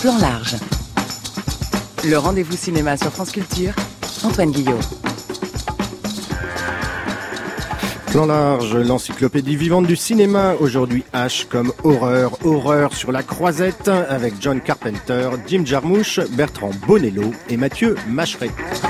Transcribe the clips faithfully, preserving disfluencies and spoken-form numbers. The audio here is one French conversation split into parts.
Plan large. Le rendez-vous cinéma sur France Culture, Antoine Guillot. Plan large, l'encyclopédie vivante du cinéma. Aujourd'hui, H comme horreur. Horreur sur la croisette avec John Carpenter, Jim Jarmusch, Bertrand Bonello et Mathieu Macheret.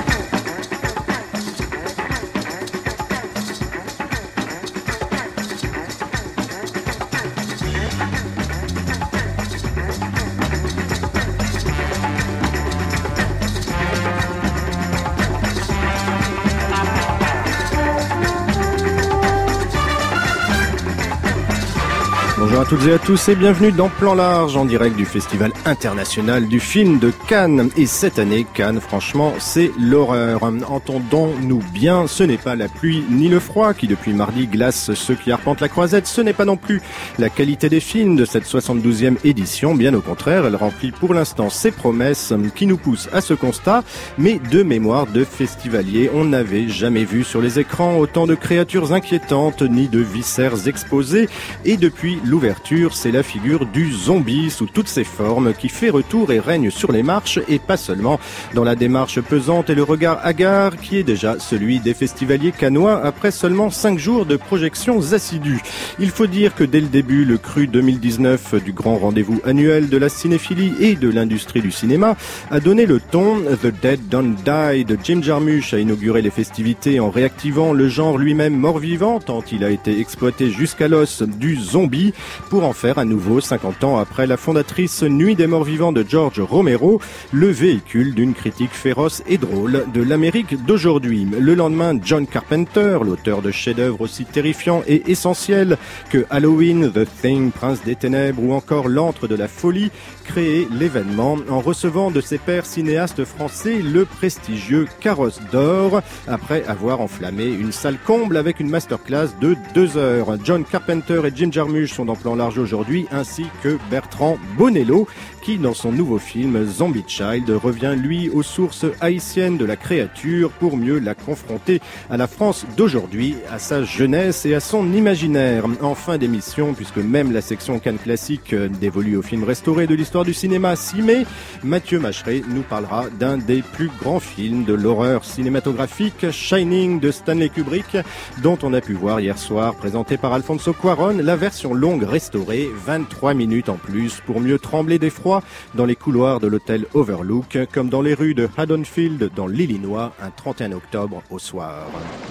Bonjour à toutes et à tous et bienvenue dans Plan large en direct du Festival international du film de Cannes. Et cette année, Cannes, franchement, c'est l'horreur. Entendons-nous bien, ce n'est pas la pluie ni le froid qui depuis mardi glace ceux qui arpentent la croisette. Ce n'est pas non plus la qualité des films de cette soixante-douzième édition. Bien au contraire, elle remplit pour l'instant ses promesses qui nous poussent à ce constat. Mais de mémoire de festivalier, on n'avait jamais vu sur les écrans autant de créatures inquiétantes ni de viscères exposés. Et depuis l'ouverture, c'est la figure du zombie sous toutes ses formes qui fait retour et règne sur les marches, et pas seulement dans la démarche pesante et le regard hagard qui est déjà celui des festivaliers cannois après seulement cinq jours de projections assidues. Il faut dire que dès le début, le cru deux mille dix-neuf du grand rendez-vous annuel de la cinéphilie et de l'industrie du cinéma a donné le ton. The Dead Don't Die de Jim Jarmusch a inauguré les festivités en réactivant le genre lui-même mort-vivant tant il a été exploité jusqu'à l'os du zombie, pour en faire à nouveau, cinquante ans après la fondatrice Nuit des Morts-Vivants de George Romero, le véhicule d'une critique féroce et drôle de l'Amérique d'aujourd'hui. Le lendemain, John Carpenter, l'auteur de chefs-d'œuvre aussi terrifiants et essentiels que Halloween, The Thing, Prince des Ténèbres ou encore L'Antre de la Folie, créé l'événement en recevant de ses pairs cinéastes français le prestigieux Carrosse d'Or, après avoir enflammé une salle comble avec une masterclass de deux heures. John Carpenter et Jim Jarmusch sont dans Plan large aujourd'hui, ainsi que Bertrand Bonello, qui dans son nouveau film Zombie Child revient lui aux sources haïtiennes de la créature pour mieux la confronter à la France d'aujourd'hui, à sa jeunesse et à son imaginaire. En fin d'émission, puisque même la section Cannes classique dévolue aux films restaurés de l'histoire du cinéma s'y met, Mathieu Macheret nous parlera d'un des plus grands films de l'horreur cinématographique, Shining de Stanley Kubrick, dont on a pu voir hier soir, présenté par Alfonso Cuarón, la version longue restaurée, vingt-trois minutes en plus pour mieux trembler d'effroi dans les couloirs de l'hôtel Overlook, comme dans les rues de Haddonfield dans l'Illinois, un trente et un octobre au soir.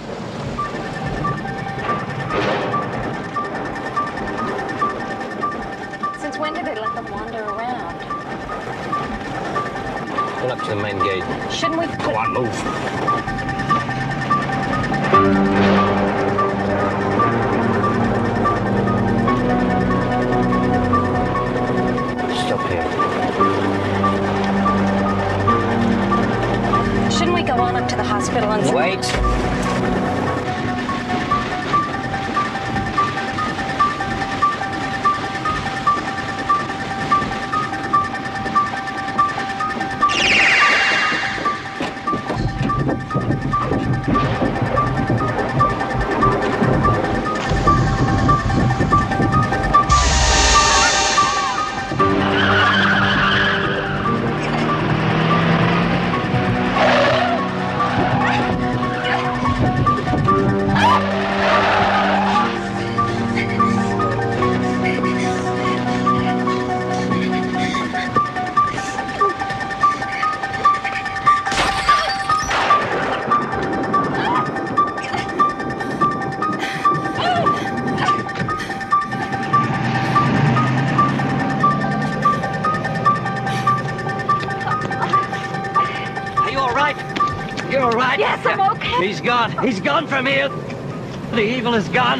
Since when did they let them wander around? Pull up to the main gate. Shouldn't we put... Go on, move. Stop here. Shouldn't we go on up to the hospital and... Wait. Yes, I'm okay. He's gone. He's gone from here. The evil is gone.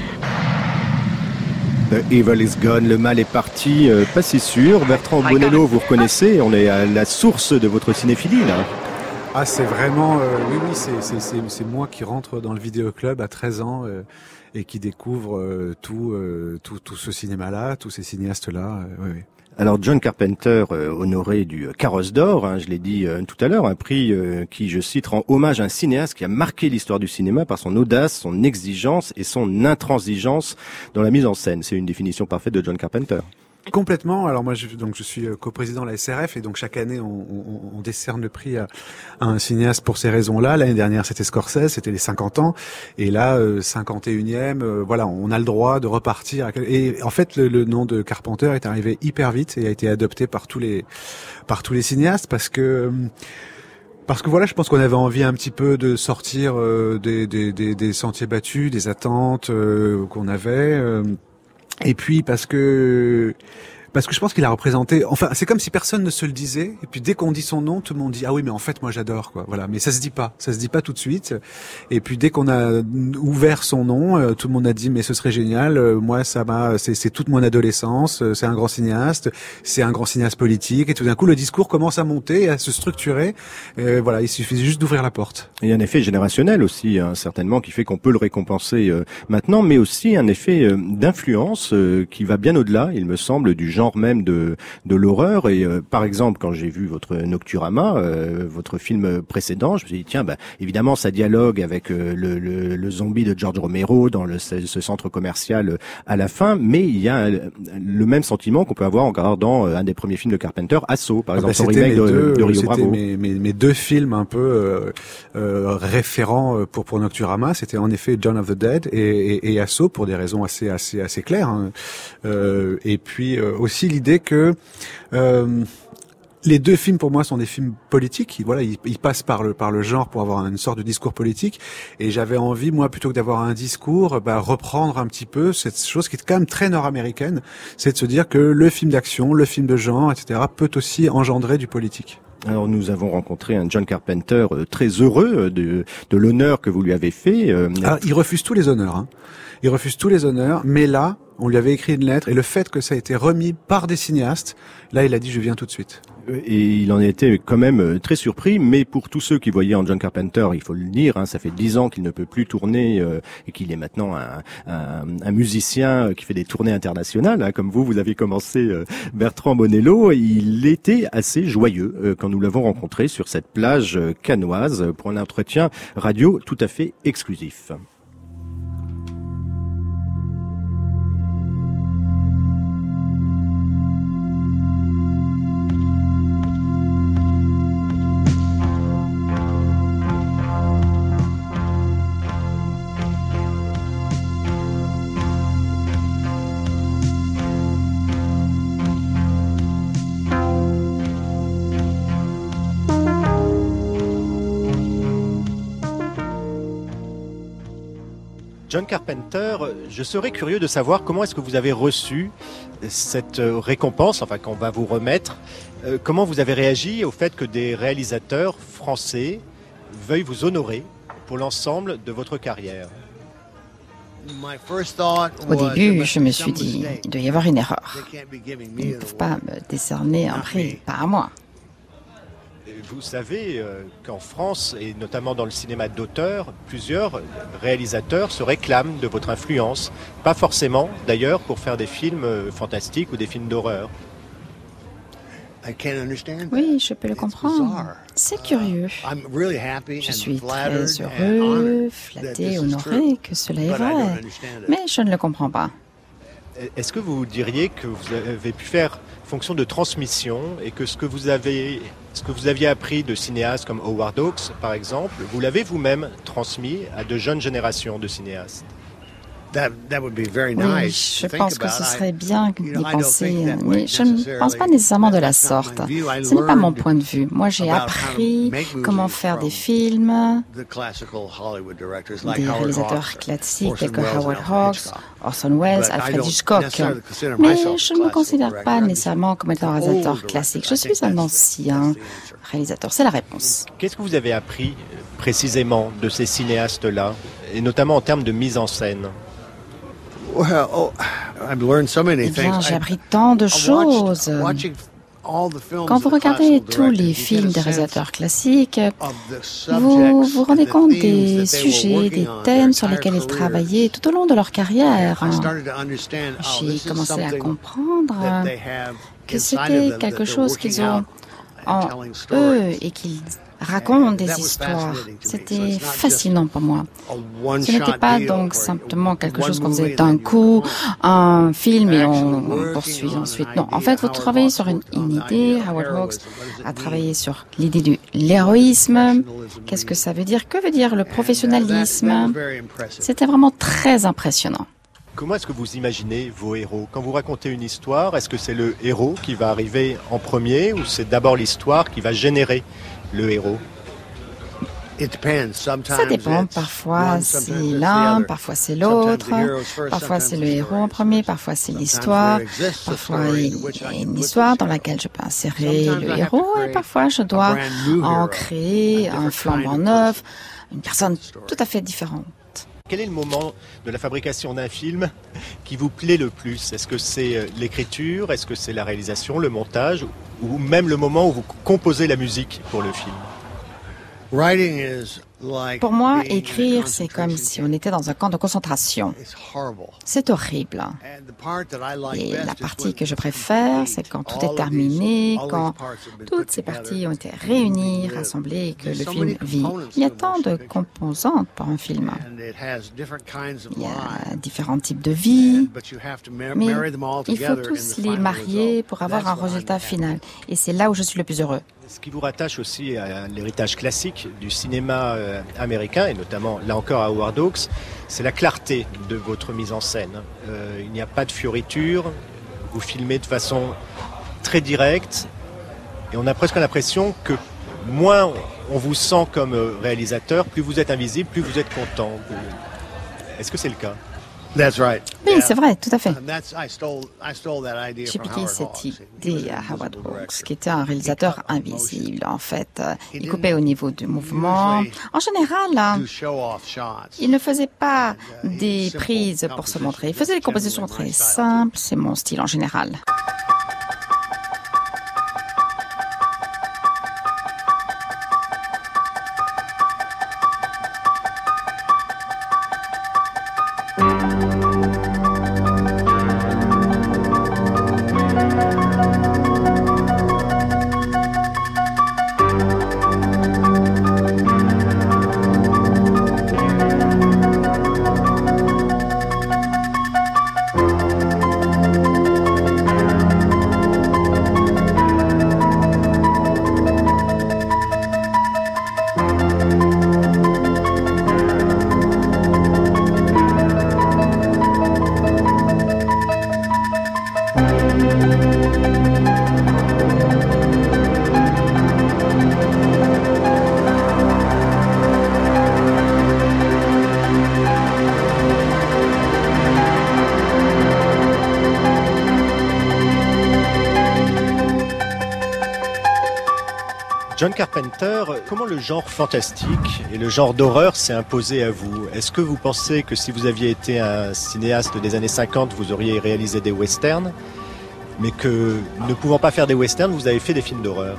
The Evil is Gone, le mal est parti, euh, pas si sûr. Bertrand Bonello, vous reconnaissez, on est à la source de votre cinéphilie là. Ah, c'est vraiment, euh, oui, oui, c'est, c'est, c'est, c'est moi qui rentre dans le vidéoclub à treize ans euh, et qui découvre euh, tout, euh, tout, tout ce cinéma-là, tous ces cinéastes-là. Euh, oui, oui. Alors John Carpenter, euh, honoré du Carrosse d'Or, hein, je l'ai dit euh, tout à l'heure, un prix euh, qui, je cite, rend hommage à un cinéaste qui a marqué l'histoire du cinéma par son audace, son exigence et son intransigeance dans la mise en scène. C'est une définition parfaite de John Carpenter. Complètement. Alors moi, je, donc je suis coprésident de la S R F et donc chaque année, on, on, on décerne le prix à, à un cinéaste pour ces raisons-là. L'année dernière, c'était Scorsese, c'était les cinquante ans, et là, euh, cinquante et unième. Euh, voilà, on a le droit de repartir. À... Et en fait, le, le nom de Carpenter est arrivé hyper vite et a été adopté par tous les par tous les cinéastes parce que. Parce que voilà, je pense qu'on avait envie un petit peu de sortir euh, des, des, des, des sentiers battus, des attentes euh, qu'on avait. Euh, et puis parce que parce que je pense qu'il a représenté. Enfin, c'est comme si personne ne se le disait. Et puis dès qu'on dit son nom, tout le monde dit ah oui, mais en fait moi j'adore quoi. Voilà, mais ça se dit pas, ça se dit pas tout de suite. Et puis dès qu'on a ouvert son nom, euh, tout le monde a dit mais ce serait génial. Euh, moi ça m'a, c'est, c'est toute mon adolescence. Euh, c'est un grand cinéaste, c'est un grand cinéaste politique. Et tout d'un coup le discours commence à monter, à se structurer. Euh, voilà, il suffit juste d'ouvrir la porte. Il y a un effet générationnel aussi, hein, certainement, qui fait qu'on peut le récompenser euh, maintenant, mais aussi un effet euh, d'influence euh, qui va bien au-delà, il me semble, du genre même de de l'horreur. Et euh, par exemple, quand j'ai vu votre Nocturama, euh, votre film précédent, je me suis dit tiens, bah, évidemment ça dialogue avec euh, le, le, le zombie de George Romero dans le, ce, ce centre commercial euh, à la fin, mais il y a euh, le même sentiment qu'on peut avoir en regardant euh, un des premiers films de Carpenter, Assaut, par exemple, ah bah, son remake de, deux, de Rio c'était Bravo. Mes, mes, mes deux films un peu euh, euh, référents pour pour Nocturama, c'était en effet Dawn of the Dead et, et, et Assaut pour des raisons assez assez assez claires. Hein. Euh, et puis euh, aussi l'idée que euh, les deux films pour moi sont des films politiques. Voilà, ils, ils passent par le par le genre pour avoir une sorte de discours politique. Et j'avais envie, moi, plutôt que d'avoir un discours, bah, reprendre un petit peu cette chose qui est quand même très nord-américaine, c'est de se dire que le film d'action, le film de genre, et cetera, peut aussi engendrer du politique. Alors nous avons rencontré un John Carpenter euh, très heureux de, de l'honneur que vous lui avez fait. Euh, Alors, il refuse tous les honneurs. Hein. Il refuse tous les honneurs, mais là, on lui avait écrit une lettre et le fait que ça a été remis par des cinéastes, là, il a dit je viens tout de suite. Et il en était quand même très surpris, mais pour tous ceux qui voyaient en John Carpenter, il faut le dire, hein, ça fait dix ans qu'il ne peut plus tourner euh, et qu'il est maintenant un, un, un musicien qui fait des tournées internationales, hein, comme vous, vous avez commencé euh, Bertrand Bonello. Il était assez joyeux euh, quand nous l'avons rencontré sur cette plage euh, cannoise pour un entretien radio tout à fait exclusif. John Carpenter, je serais curieux de savoir comment est-ce que vous avez reçu cette récompense, enfin qu'on va vous remettre. Euh, comment vous avez réagi au fait que des réalisateurs français veuillent vous honorer pour l'ensemble de votre carrière? Au début, je me suis dit, il doit y avoir une erreur. Ils ne peuvent pas me décerner un prix, pas à moi. Vous savez euh, qu'en France, et notamment dans le cinéma d'auteur, plusieurs réalisateurs se réclament de votre influence. Pas forcément, d'ailleurs, pour faire des films euh, fantastiques ou des films d'horreur. Oui, je peux le comprendre. C'est curieux. Je suis très heureux, flatté, honoré que cela est vrai, mais je ne le comprends pas. Est-ce que vous diriez que vous avez pu faire fonction de transmission et que ce que vous avez, ce que vous aviez appris de cinéastes comme Howard Hawks, par exemple, vous l'avez vous-même transmis à de jeunes générations de cinéastes? Oui, je pense que ce serait bien d'y penser, mais je ne pense pas nécessairement de la sorte. Ce n'est pas mon point de vue. Moi, j'ai appris comment faire des films, des réalisateurs classiques tels que Howard Hawks, Orson Welles, Alfred Hitchcock. Mais je ne me considère pas nécessairement comme étant un réalisateur classique. Je suis un ancien réalisateur. C'est la réponse. Qu'est-ce que vous avez appris précisément de ces cinéastes-là, et notamment en termes de mise en scène? Eh bien, j'ai appris tant de choses. Quand vous regardez tous les films des réalisateurs classiques, vous vous rendez compte des sujets, des thèmes sur lesquels ils travaillaient tout au long de leur carrière. J'ai commencé à comprendre que c'était quelque chose qu'ils ont en eux et qu'ils raconte des histoires. C'était fascinant pour moi. Ce n'était pas donc simplement quelque chose qu'on faisait d'un coup, un film et on, on poursuit ensuite. Non, en fait, vous travaillez sur une, une idée. Howard Hawks a travaillé sur l'idée de l'héroïsme. Qu'est-ce que ça veut dire? Que veut dire le professionnalisme? C'était vraiment très impressionnant. Comment est-ce que vous imaginez vos héros? Quand vous racontez une histoire, est-ce que c'est le héros qui va arriver en premier ou c'est d'abord l'histoire qui va générer le héros? Ça dépend. Parfois c'est l'un, parfois c'est l'autre. Parfois c'est le héros en premier, parfois c'est l'histoire. Parfois il y a une histoire dans laquelle je peux insérer le héros et parfois je dois en créer un flambant neuf, une personne tout à fait différente. Quel est le moment de la fabrication d'un film qui vous plaît le plus? Est-ce que c'est l'écriture, est-ce que c'est la réalisation, le montage, ou même le moment où vous composez la musique pour le film? Pour moi, écrire, c'est comme si on était dans un camp de concentration. C'est horrible. Et la partie que je préfère, c'est quand tout est terminé, quand toutes ces parties ont été réunies, rassemblées et que le film vit. Il y a tant de composantes pour un film. Il y a différents types de vie, mais il faut tous les marier pour avoir un résultat final. Et c'est là où je suis le plus heureux. Ce qui vous rattache aussi à l'héritage classique du cinéma américain, et notamment, là encore, à Howard Hawks, c'est la clarté de votre mise en scène. Euh, il n'y a pas de fioritures, vous filmez de façon très directe, et on a presque l'impression que moins on vous sent comme réalisateur, plus vous êtes invisible, plus vous êtes content. Est-ce que c'est le cas? Oui, c'est vrai, tout à fait. J'ai piqué cette idée à Howard Hawks, qui était un réalisateur invisible. En fait, il coupait au niveau du mouvement. En général, il ne faisait pas des prises pour se montrer. Il faisait des compositions très simples. C'est mon style en général. John Carpenter, comment le genre fantastique et le genre d'horreur s'est imposé à vous? Est-ce que vous pensez que si vous aviez été un cinéaste des années cinquante, vous auriez réalisé des westerns, mais que ne pouvant pas faire des westerns, vous avez fait des films d'horreur?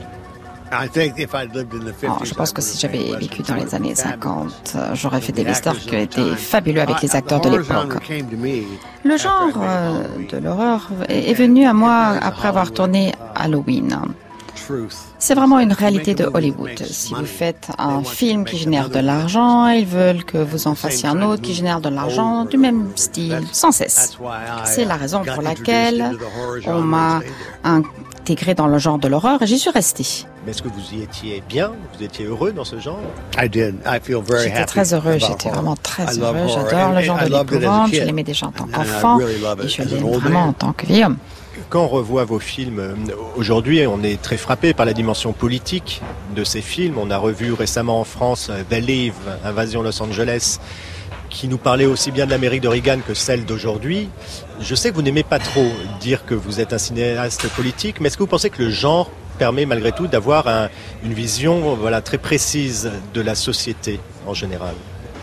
Oh, je pense que si j'avais vécu dans les années cinquante, j'aurais fait des westerns qui étaient fabuleux avec les acteurs de l'époque. Le genre euh, de l'horreur est venu à moi après avoir tourné Halloween. C'est vraiment une réalité de Hollywood. Si vous faites un film qui génère de l'argent, ils veulent que vous en fassiez un autre qui génère de l'argent du même style, sans cesse. C'est la raison pour laquelle on m'a intégré dans le genre de l'horreur et j'y suis resté. Mais est-ce que vous y étiez bien? Vous étiez heureux dans ce genre? J'étais très heureux, j'étais vraiment très heureux. J'adore le genre de l'épouvante, je l'aimais déjà en tant qu'enfant et je l'aime vraiment en tant que vieil homme. Quand on revoit vos films aujourd'hui, on est très frappé par la dimension politique de ces films. On a revu récemment en France Believe, Invasion Los Angeles, qui nous parlait aussi bien de l'Amérique de Reagan que celle d'aujourd'hui. Je sais que vous n'aimez pas trop dire que vous êtes un cinéaste politique, mais est-ce que vous pensez que le genre permet malgré tout d'avoir un, une vision voilà, très précise de la société en général?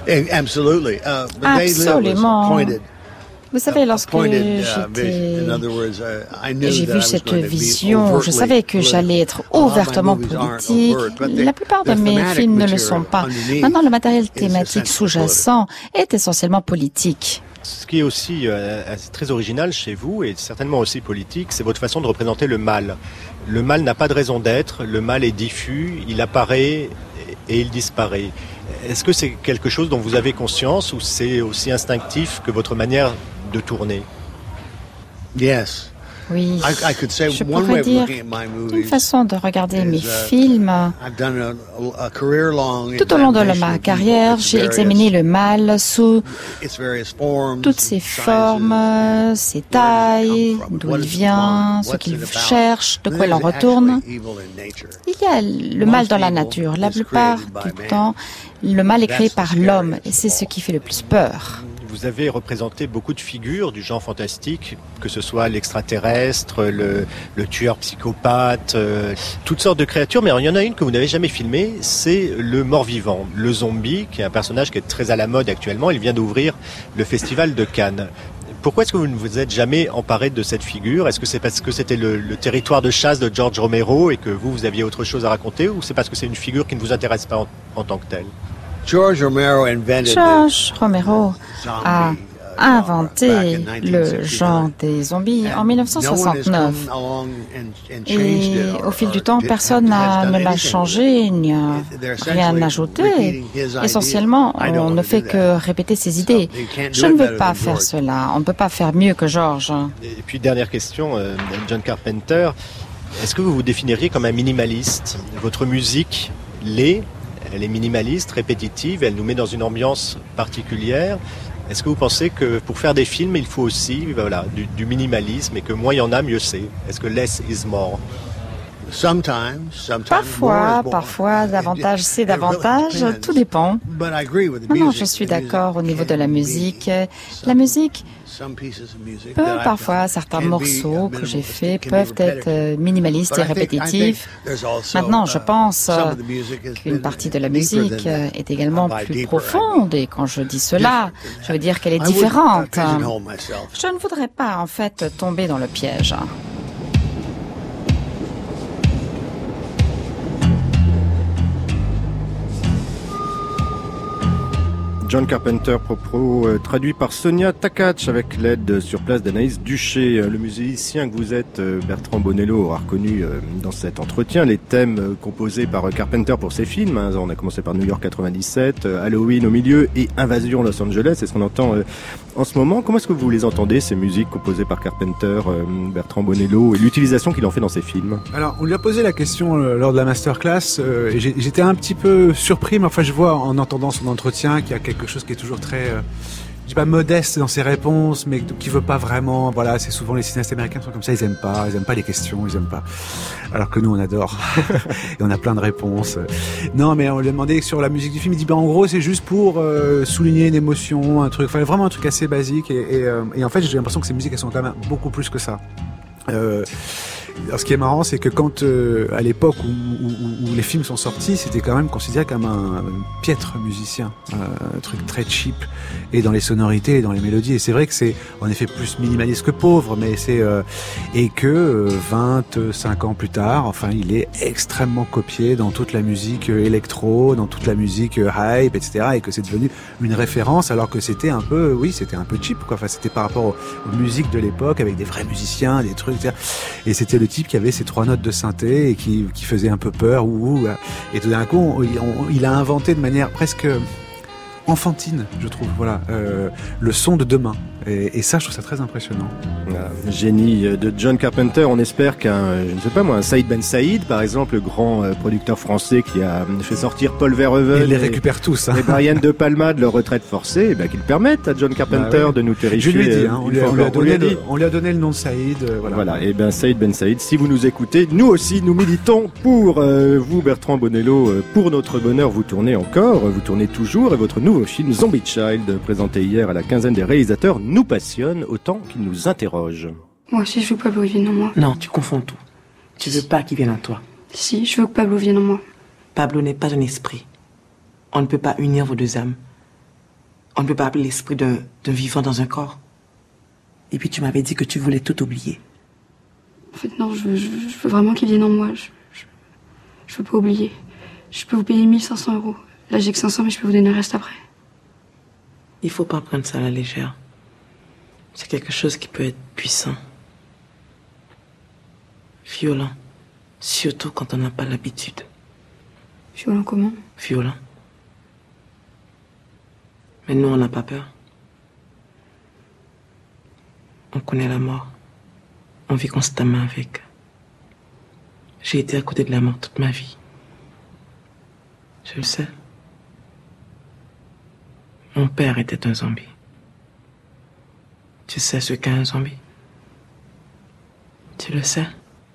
Absolument. Vous savez, lorsque j'étais, j'ai vu cette vision, je savais que j'allais être ouvertement politique. La plupart de mes films ne le sont pas. Maintenant, le matériel thématique sous-jacent est essentiellement politique. Ce qui est aussi euh, très original chez vous, et certainement aussi politique, c'est votre façon de représenter le mal. Le mal n'a pas de raison d'être, le mal est diffus, il apparaît et il disparaît. Est-ce que c'est quelque chose dont vous avez conscience ou c'est aussi instinctif que votre manière de tourner? Yes. Oui, je pourrais dire une façon de regarder mes films. Tout au long de ma carrière, j'ai examiné le mal sous toutes ses formes, ses tailles, d'où il vient, ce qu'il cherche, de quoi il en retourne. Il y a le mal dans la nature. La plupart du temps, le mal est créé par l'homme et c'est ce qui fait le plus peur. Vous avez représenté beaucoup de figures du genre fantastique, que ce soit l'extraterrestre, le, le tueur psychopathe, euh, toutes sortes de créatures, mais il y en a une que vous n'avez jamais filmée, c'est le mort-vivant, le zombie, qui est un personnage qui est très à la mode actuellement. Il vient d'ouvrir le festival de Cannes. Pourquoi est-ce que vous ne vous êtes jamais emparé de cette figure? Est-ce que c'est parce que c'était le, le territoire de chasse de George Romero et que vous, vous aviez autre chose à raconter, ou c'est parce que c'est une figure qui ne vous intéresse pas en, en tant que telle? George Romero George Romero a inventé le genre des zombies en mille neuf cent soixante-neuf. Et au fil du temps, personne ne l'a changé, il n'y a rien ajouté. Essentiellement, on ne fait que répéter ses idées. Je ne veux pas faire cela. On ne peut pas faire mieux que George. Et puis, dernière question, John Carpenter, est-ce que vous vous définiriez comme un minimaliste? Votre musique l'est? Elle est minimaliste, répétitive, elle nous met dans une ambiance particulière. Est-ce que vous pensez que pour faire des films, il faut aussi voilà, du, du minimalisme et que moins il y en a, mieux c'est? Est-ce que less is more? Parfois, parfois, davantage c'est davantage, tout dépend. Non, je suis d'accord au niveau de la musique. La musique peut parfois, certains morceaux que j'ai faits peuvent être minimalistes et répétitifs. Maintenant, je pense qu'une partie de la musique est également plus profonde et quand je dis cela, je veux dire qu'elle est différente. Je ne voudrais pas, en fait, tomber dans le piège. John Carpenter, propos euh, traduit par Sonia Takac avec l'aide sur place d'Anaïs Duché. Le musicien que vous êtes, euh, Bertrand Bonello, aura reconnu euh, dans cet entretien les thèmes euh, composés par Carpenter pour ses films. Hein. On a commencé par New York quatre-vingt-dix-sept, euh, Halloween au milieu et Invasion Los Angeles. C'est ce qu'on entend euh, en ce moment. Comment est-ce que vous les entendez, ces musiques composées par Carpenter, euh, Bertrand Bonello, et l'utilisation qu'il en fait dans ses films? Alors, on lui a posé la question euh, lors de la masterclass euh, et j'étais un petit peu surpris, mais enfin je vois en entendant son entretien qu'il y a quelque chose qui est toujours très, euh, je dis pas modeste dans ses réponses, mais qui veut pas vraiment. Voilà, c'est souvent les cinéastes américains qui sont comme ça, ils aiment pas, ils aiment pas les questions, ils aiment pas. Alors que nous, on adore et on a plein de réponses. Non, mais on lui a demandé sur la musique du film, il dit bah en gros c'est juste pour euh, souligner une émotion, un truc, enfin vraiment un truc assez basique. Et, et, euh, et en fait, j'ai l'impression que ces musiques elles sont quand même beaucoup plus que ça. Euh, alors ce qui est marrant, c'est que quand, euh, à l'époque où, où, où les films sont sortis, c'était quand même considéré comme un, un piètre musicien, euh, un truc très cheap, et dans les sonorités, et dans les mélodies. Et c'est vrai que c'est en effet plus minimaliste que pauvre, mais c'est euh, et que euh, vingt-cinq ans plus tard, enfin, il est extrêmement copié dans toute la musique euh, électro, dans toute la musique euh, hype, et cetera. Et que c'est devenu une référence, alors que c'était un peu, oui, c'était un peu cheap, quoi. Enfin, c'était par rapport aux, aux musiques de l'époque, avec des vrais musiciens, des trucs, et cetera. Et c'était le type qui avait ses trois notes de synthé et qui, qui faisait un peu peur. Ouh, et tout d'un coup, on, on, il a inventé de manière presque enfantine, je trouve, voilà, euh, le son de demain. Et, et ça, je trouve ça très impressionnant. Voilà, génie de John Carpenter. On espère qu'un, je ne sais pas moi, un Saïd Ben Saïd, par exemple, le grand euh, producteur français qui a fait sortir Paul Verhoeven, il les récupère tous, hein. Et Brian De Palma de leur retraite forcée, et ben, qu'ils permettent à John Carpenter bah, ouais. de nous terrifier. Je lui ai dit, hein, on, lui a, on, lui a donné le, on lui a donné le nom de Saïd. Euh, voilà. Voilà, et ben Saïd Ben Saïd, si vous nous écoutez, nous aussi, nous militons pour euh, vous, Bertrand Bonello, euh, pour notre bonheur. Vous tournez encore, vous tournez toujours, et votre nouveau film Zombie Child, présenté hier à la quinzaine des réalisateurs, nous passionne autant qu'il nous interroge. Moi aussi, je veux que Pablo vienne en moi. Non, tu confonds tout. Tu veux pas qu'il vienne en toi. Si, je veux que Pablo vienne en moi. Pablo n'est pas un esprit. On ne peut pas unir vos deux âmes. On ne peut pas appeler l'esprit d'un, d'un vivant dans un corps. Et puis tu m'avais dit que tu voulais tout oublier. En fait, non, je veux, je, je veux vraiment qu'il vienne en moi. Je, je, je veux pas oublier. Je peux vous payer mille cinq cents euros. Là, j'ai que cinq cents, mais je peux vous donner le reste après. Il faut pas prendre ça à la légère. C'est quelque chose qui peut être puissant, violent, surtout quand on n'a pas l'habitude. Violent comment? Violent. Mais nous, on n'a pas peur. On connaît la mort. On vit constamment avec. J'ai été à côté de la mort toute ma vie. Je le sais. Mon père était un zombie. Tu sais ce qu'est un zombie? Tu le sais?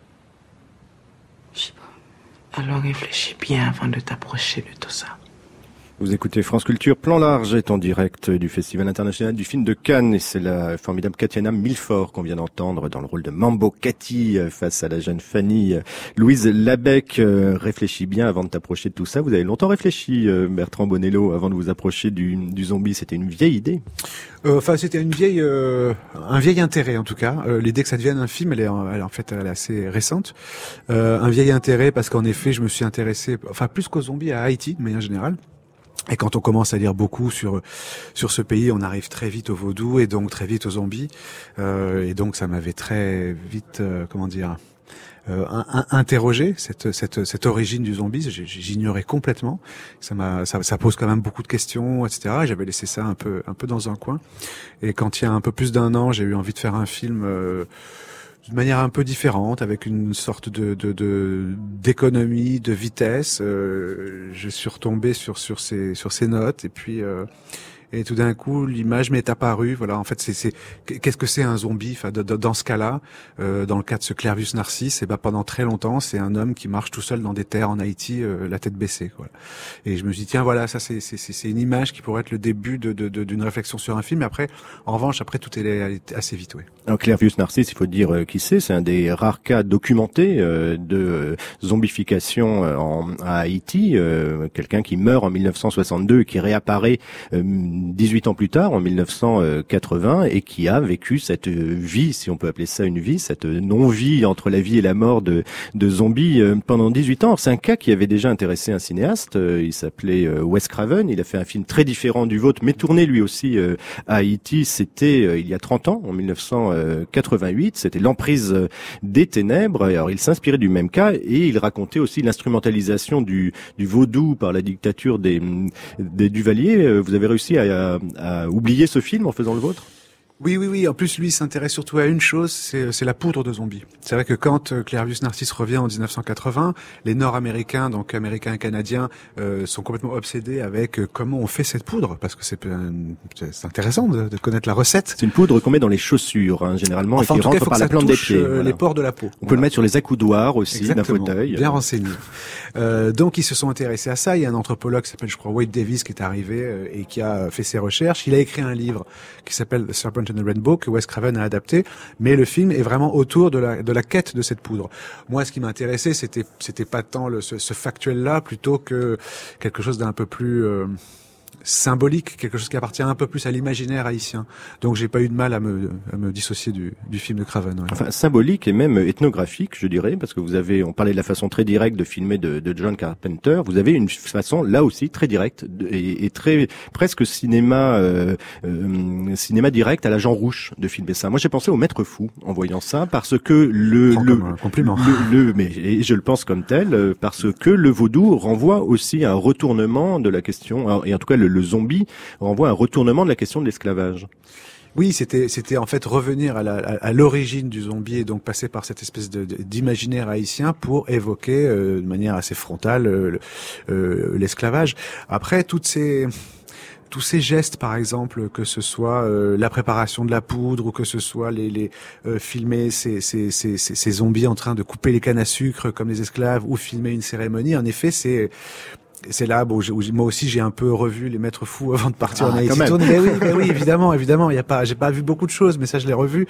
Je sais pas. Alors réfléchis bien avant de t'approcher de tout ça. Vous écoutez France Culture, Plan Large est en direct du Festival International du Film de Cannes et c'est la formidable Katiana Milford qu'on vient d'entendre dans le rôle de Mambo Cathy face à la jeune Fanny. Louise Labec, euh, réfléchis bien avant de t'approcher de tout ça. Vous avez longtemps réfléchi, euh, Bertrand Bonello, avant de vous approcher du, du zombie. C'était une vieille idée. Euh, enfin, c'était une vieille, euh, un vieil intérêt en tout cas. Euh, l'idée que ça devienne un film, elle est, en, elle, en fait, elle est assez récente. Euh, un vieil intérêt parce qu'en effet, je me suis intéressé, enfin plus qu'aux zombies, à Haïti de manière générale. Et quand on commence à lire beaucoup sur sur ce pays, on arrive très vite au vaudou et donc très vite aux zombies. Euh, et donc ça m'avait très vite, euh, comment dire, euh, un, interrogé cette cette cette origine du zombie. J'ignorais complètement. Ça m'a ça, ça pose quand même beaucoup de questions, et cetera. Et j'avais laissé ça un peu un peu dans un coin. Et quand il y a un peu plus d'un an, j'ai eu envie de faire un film. Euh, d'une manière un peu différente, avec une sorte de, de, de d'économie, de vitesse. Euh, je suis retombé sur sur ces sur ces notes et puis euh, et tout d'un coup l'image m'est apparue. Voilà, en fait, c'est c'est qu'est-ce que c'est un zombie? Enfin, de, de, dans ce cas-là, euh, dans le cas de ce Clervus Narcisse, et ben pendant très longtemps, c'est un homme qui marche tout seul dans des terres en Haïti, euh, la tête baissée. Quoi. Et je me suis dit tiens, voilà, ça c'est c'est c'est une image qui pourrait être le début de de d'une réflexion sur un film. Et après, en revanche, après tout est allé assez vite, oui. Alors Clervus Narcisse, il faut dire euh, qui c'est. C'est un des rares cas documentés euh, de euh, zombification euh, en, à Haïti. Euh, quelqu'un qui meurt en mille neuf cent soixante-deux et qui réapparaît euh, dix-huit ans plus tard, en mille neuf cent quatre-vingts, et qui a vécu cette vie, si on peut appeler ça une vie, cette non-vie entre la vie et la mort de, de zombies euh, pendant dix-huit ans. C'est un cas qui avait déjà intéressé un cinéaste. Euh, il s'appelait euh, Wes Craven. Il a fait un film très différent du vôtre, mais tourné lui aussi euh, à Haïti. C'était euh, il y a trente ans, en mille neuf cent quatre-vingt-huit. C'était L'emprise des ténèbres. Alors il s'inspirait du même cas et il racontait aussi l'instrumentalisation du, du vaudou par la dictature des, des Duvalier. Vous avez réussi à, à, à oublier ce film en faisant le vôtre? Oui, oui, oui. En plus, lui, il s'intéresse surtout à une chose, c'est, c'est la poudre de zombies. C'est vrai que quand euh, Clervus Narcisse revient en dix-neuf cent quatre-vingts, les Nord-Américains, donc Américains et Canadiens, euh, sont complètement obsédés avec euh, comment on fait cette poudre, parce que c'est, euh, c'est intéressant de, de connaître la recette. C'est une poudre qu'on met dans les chaussures, hein, généralement, enfin, et qui rentre cas, par la plante des pieds. Euh, voilà. Les pores de la peau. On voilà. peut le mettre sur les accoudoirs aussi, exactement, d'un fauteuil. Bien renseigné. Euh, donc, ils se sont intéressés à ça. Il y a un anthropologue qui s'appelle, je crois, Wade Davis, qui est arrivé euh, et qui a fait ses recherches. Il a écrit un livre qui s'appelle The Serpent and the Rainbow, que Wes Craven a adapté, mais le film est vraiment autour de la de la quête de cette poudre. Moi, ce qui m'intéressait, c'était c'était pas tant le, ce, ce factuel-là, plutôt que quelque chose d'un peu plus euh, symbolique, quelque chose qui appartient un peu plus à l'imaginaire haïtien. Donc j'ai pas eu de mal à me, à me dissocier du, du film de Craven. Ouais. Enfin, symbolique et même ethnographique, je dirais, parce que vous avez, on parlait de la façon très directe de filmer de, de John Carpenter, vous avez une façon là aussi très directe et, et très presque cinéma euh, euh, cinéma direct à la Jean Rouch de filmer ça. Moi j'ai pensé au Maître Fou en voyant ça, parce que le le, le, un compliment. le, le mais et je le pense comme tel, parce que le vaudou renvoie aussi à un retournement de la question, et en tout cas le le zombie renvoie à un retournement de la question de l'esclavage. Oui, c'était c'était en fait revenir à, la, à, à l'origine du zombie et donc passer par cette espèce de, de, d'imaginaire haïtien pour évoquer euh, de manière assez frontale euh, euh, l'esclavage. Après, toutes ces tous ces gestes, par exemple, que ce soit euh, la préparation de la poudre ou que ce soit les, les euh, filmer ces, ces, ces, ces zombies en train de couper les cannes à sucre comme les esclaves ou filmer une cérémonie, en effet, c'est c'est là, bon, où moi aussi j'ai un peu revu Les Maîtres Fous avant de partir ah, en Haïti. Mais oui, mais oui, évidemment, évidemment, il y a pas, j'ai pas vu beaucoup de choses, mais ça je l'ai revu.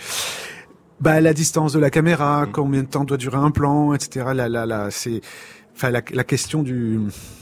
Bah, la distance de la caméra, mmh. combien de temps doit durer un plan, et cetera. Là, là, là, c'est, enfin, la, la question du,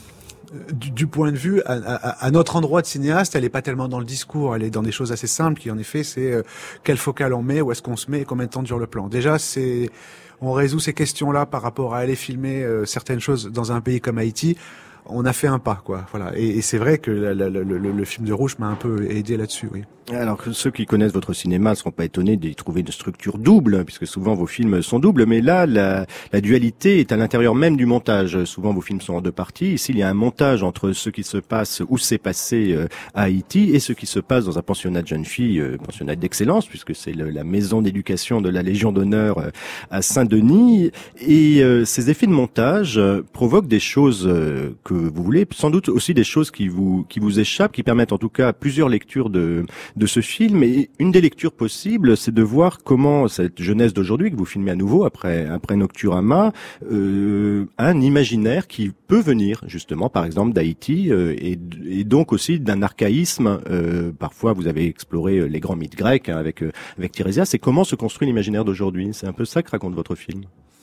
du, du point de vue à, à, à notre endroit de cinéaste, elle est pas tellement dans le discours, elle est dans des choses assez simples qui, en effet, c'est euh, quelle focale on met, où est-ce qu'on se met, et combien de temps dure le plan. Déjà, c'est, on résout ces questions-là par rapport à aller filmer euh, certaines choses dans un pays comme Haïti. on a fait un pas, quoi. Voilà. Et, et c'est vrai que la, la, le, le, le film de Rouge m'a un peu aidé là-dessus, oui. Alors, ceux qui connaissent votre cinéma ne seront pas étonnés d'y trouver une structure double, puisque souvent vos films sont doubles, mais là, la, la dualité est à l'intérieur même du montage. Souvent, vos films sont en deux parties. Ici, il y a un montage entre ce qui se passe, où s'est passé à Haïti, et ce qui se passe dans un pensionnat de jeunes filles, euh, pensionnat d'excellence, puisque c'est le, la maison d'éducation de la Légion d'honneur euh, à Saint-Denis. Et euh, ces effets de montage euh, provoquent des choses euh, que vous voulez, sans doute aussi des choses qui vous, qui vous échappent, qui permettent en tout cas plusieurs lectures de de ce film. Et une des lectures possibles, c'est de voir comment cette jeunesse d'aujourd'hui que vous filmez à nouveau après après Nocturama euh, a un imaginaire qui peut venir justement, par exemple, d'Haïti euh, et, et donc aussi d'un archaïsme. Euh, parfois, vous avez exploré les grands mythes grecs hein, avec euh, avec Tirésias. C'est comment se construit l'imaginaire d'aujourd'hui. C'est un peu ça que raconte votre film.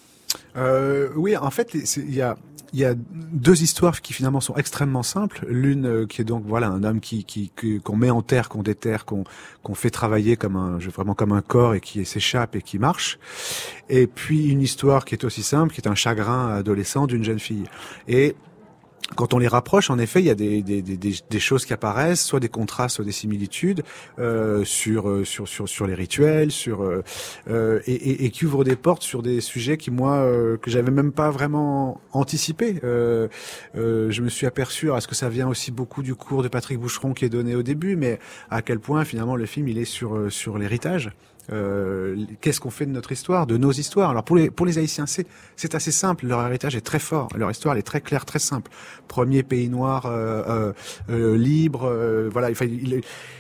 Euh, oui, en fait, il y a il y a deux histoires qui finalement sont extrêmement simples. L'une euh, qui est donc voilà un homme qui qui qu'on met en terre, qu'on déterre, qu'on qu'on fait travailler comme un vraiment comme un corps et qui s'échappe et qui marche. Et puis une histoire qui est aussi simple, qui est un chagrin adolescent d'une jeune fille. Et quand on les rapproche, en effet, il y a des, des, des, des choses qui apparaissent, soit des contrastes, soit des similitudes euh, sur, sur sur sur les rituels, sur euh, euh, et, et, et qui ouvrent des portes sur des sujets qui moi euh, que j'avais même pas vraiment anticipé. Euh, euh, je me suis aperçu, est-ce que ça vient aussi beaucoup du cours de Patrick Boucheron qui est donné au début, mais à quel point finalement le film il est sur sur l'héritage. Euh, qu'est-ce qu'on fait de notre histoire, de nos histoires? Alors pour les pour les Haïtiens, c'est c'est assez simple. Leur héritage est très fort. Leur histoire elle est très claire, très simple. Premier pays noir euh, euh, euh, libre. Euh, voilà. Il, il,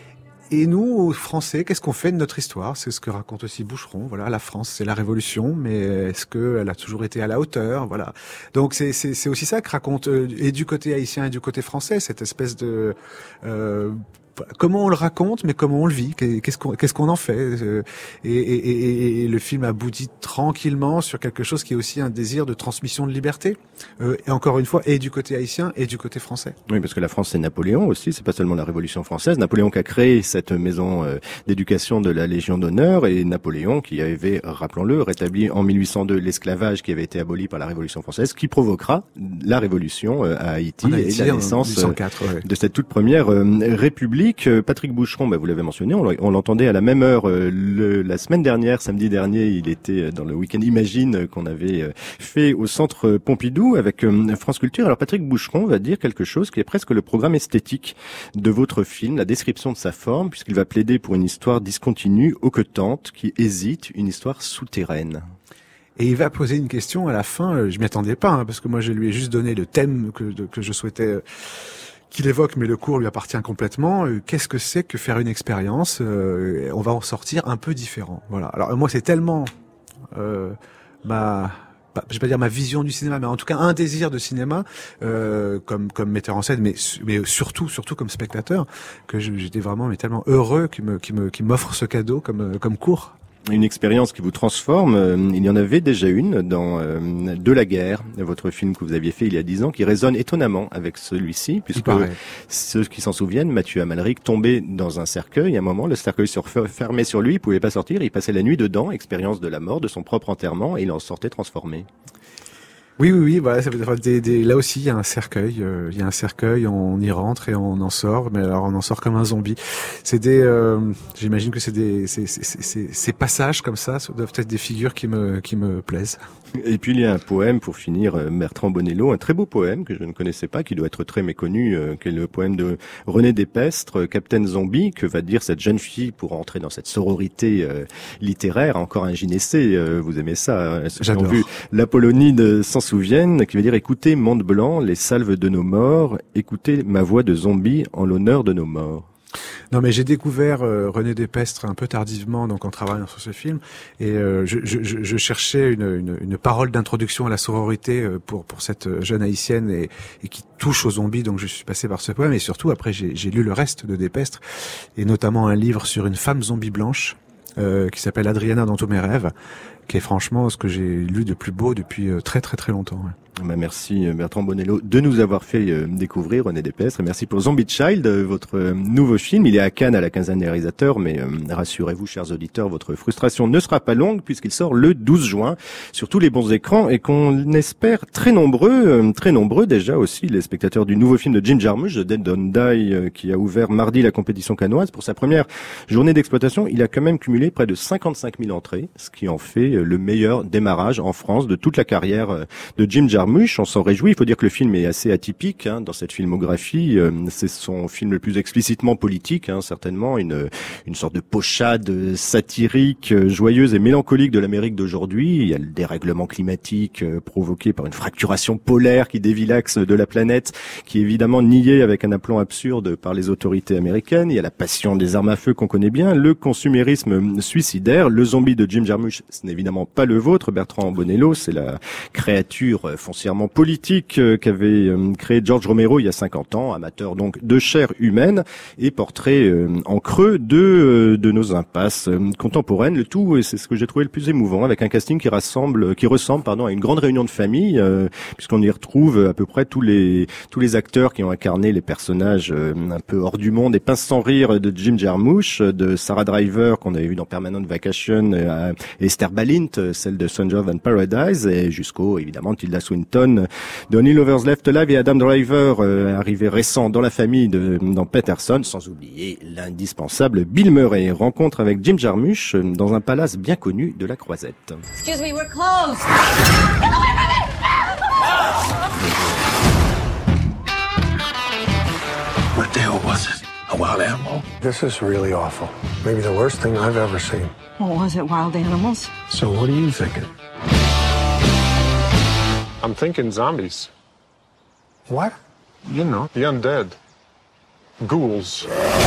et nous, Français, qu'est-ce qu'on fait de notre histoire? C'est ce que raconte aussi Boucheron. Voilà, la France, c'est la Révolution, mais est-ce que elle a toujours été à la hauteur? Voilà. Donc c'est c'est c'est aussi ça que raconte euh, et du côté haïtien et du côté français cette espèce de euh, comment on le raconte, mais comment on le vit, qu'est-ce qu'on qu'est-ce qu'on en fait, et, et, et, et le film aboutit tranquillement sur quelque chose qui est aussi un désir de transmission de liberté, euh, et encore une fois, et du côté haïtien et du côté français. Oui, parce que la France c'est Napoléon aussi, c'est pas seulement la Révolution française. Napoléon qui a créé cette maison euh, d'éducation de la Légion d'honneur, et Napoléon qui avait, rappelons-le, rétabli en mille huit cent deux l'esclavage qui avait été aboli par la Révolution française, qui provoquera la Révolution euh, à Haïti, Haïti et la naissance euh, ouais. de cette toute première euh, République. Patrick Boucheron, bah vous l'avez mentionné, on l'entendait à la même heure euh, le, la semaine dernière, samedi dernier, il était dans le week-end Imagine qu'on avait euh, fait au Centre Pompidou avec euh, France Culture. Alors Patrick Boucheron va dire quelque chose qui est presque le programme esthétique de votre film, la description de sa forme, puisqu'il va plaider pour une histoire discontinue, hoquetante, qui hésite, une histoire souterraine. Et il va poser une question à la fin, je m'y attendais pas, hein, parce que moi je lui ai juste donné le thème que, de, que je souhaitais... Euh, qu'il évoque, mais le cours lui appartient complètement. Euh, qu'est-ce que c'est que faire une expérience euh, on va en sortir un peu différent. Voilà. Alors moi, c'est tellement euh, ma, bah, je vais pas dire ma vision du cinéma, mais en tout cas un désir de cinéma euh, comme comme metteur en scène, mais mais surtout surtout comme spectateur, que je, j'étais vraiment mais tellement heureux qu'il me qu'il me qu'il m'offre ce cadeau comme comme cours. Une expérience qui vous transforme. Il y en avait déjà une dans euh, De la guerre, votre film que vous aviez fait il y a dix ans, qui résonne étonnamment avec celui-ci, puisque ceux qui s'en souviennent, Mathieu Amalric tombait dans un cercueil. À un moment, le cercueil se fermait sur lui, il pouvait pas sortir, il passait la nuit dedans, expérience de la mort, de son propre enterrement, et il en sortait transformé. Oui, oui, oui. Bah, ça veut des, des, là aussi, il y a un cercueil. Euh, il y a un cercueil. On y rentre et on en sort. Mais alors, on en sort comme un zombie. C'est des. Euh, j'imagine que c'est des. C'est, c'est, c'est, ces passages comme ça doivent être des figures qui me qui me plaisent. Et puis il y a un poème pour finir, Bertrand Bonello, un très beau poème que je ne connaissais pas, qui doit être très méconnu, euh, qui est le poème de René Despestre, Captain Zombie. Que va dire cette jeune fille pour entrer dans cette sororité euh, littéraire? Encore un gynécée, euh, vous aimez ça hein? Ceux qui ont vu l'Apollonide s'en souviennent, qui veut dire écoutez Monde Blanc, les salves de nos morts, écoutez ma voix de zombie en l'honneur de nos morts. Non, mais j'ai découvert euh, René Despestre un peu tardivement, donc en travaillant sur ce film, et euh, je, je, je cherchais une, une, une parole d'introduction à la sororité euh, pour pour cette jeune haïtienne et, et qui touche aux zombies, donc je suis passé par ce poème, et surtout après j'ai, j'ai lu le reste de Despestre, et notamment un livre sur une femme zombie blanche. Euh, qui s'appelle Adriana dans tous mes rêves, qui est franchement ce que j'ai lu de plus beau depuis très très très longtemps. Ouais. Bah merci Bertrand Bonello de nous avoir fait euh, découvrir René Despestre et merci pour Zombie Child, euh, votre euh, nouveau film. Il est à Cannes à la quinzaine des réalisateurs, mais euh, rassurez-vous chers auditeurs, votre frustration ne sera pas longue puisqu'il sort le douze juin sur tous les bons écrans et qu'on espère très nombreux, euh, très nombreux déjà aussi les spectateurs du nouveau film de Jim Jarmusch, The Dead Don't Die, euh, qui a ouvert mardi la compétition cannoise. Pour sa première journée d'exploitation, il a quand même cumulé près de cinquante-cinq mille entrées, ce qui en fait euh, le meilleur démarrage en France de toute la carrière euh, de Jim Jarmusch. On s'en réjouit. Il faut dire que le film est assez atypique hein, dans cette filmographie. Euh, c'est son film le plus explicitement politique, hein, certainement une une sorte de pochade satirique, euh, joyeuse et mélancolique de l'Amérique d'aujourd'hui. Il y a le dérèglement climatique euh, provoqué par une fracturation polaire qui dévie l'axe de la planète, qui est évidemment nié avec un aplomb absurde par les autorités américaines. Il y a la passion des armes à feu qu'on connaît bien, le consumérisme suicidaire, le zombie de Jim Jarmusch. Ce n'est évidemment pas le vôtre, Bertrand Bonello. C'est la créature euh, foncièrement politique euh, qu'avait euh, créé George Romero il y a cinquante ans, amateur donc de chair humaine et portrait euh, en creux de euh, de nos impasses euh, contemporaines. Le tout, et c'est ce que j'ai trouvé le plus émouvant, avec un casting qui rassemble, qui ressemble pardon à une grande réunion de famille, euh, puisqu'on y retrouve à peu près tous les tous les acteurs qui ont incarné les personnages euh, un peu hors du monde et pince sans rire de Jim Jarmusch, de Sarah Driver qu'on avait vu dans Permanent Vacation, euh, et Esther Balint, celle de Stranger Than Paradise, et jusqu'au évidemment Tilda Swinton, de Only Lovers Left Alive et Adam Driver, euh, arrivé récent dans la famille de dans Peterson, sans oublier l'indispensable Bill Murray. Rencontre avec Jim Jarmusch euh, dans un palace bien connu de la Croisette. Excuse me, we're closed. What the hell was it? A wild animal? This is really awful. Maybe the worst thing I've ever seen. Well, was it wild animals? So what are you thinking? I'm thinking zombies. What? You know, the undead. Ghouls.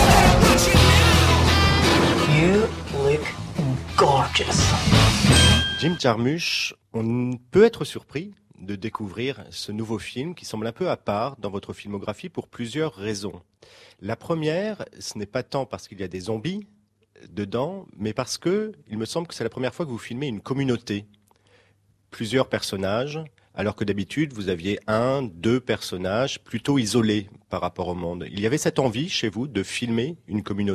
You look gorgeous. Jim Jarmusch, on peut être surpris de découvrir ce nouveau film qui semble un peu à part dans votre filmographie pour plusieurs raisons. La première, ce n'est pas tant parce qu'il y a des zombies dedans, mais parce que il me semble que c'est la première fois que vous filmez une communauté. Plusieurs personnages, alors que d'habitude, vous aviez un, deux personnages plutôt isolés par rapport au monde. Il y avait cette envie chez vous de filmer une communauté ?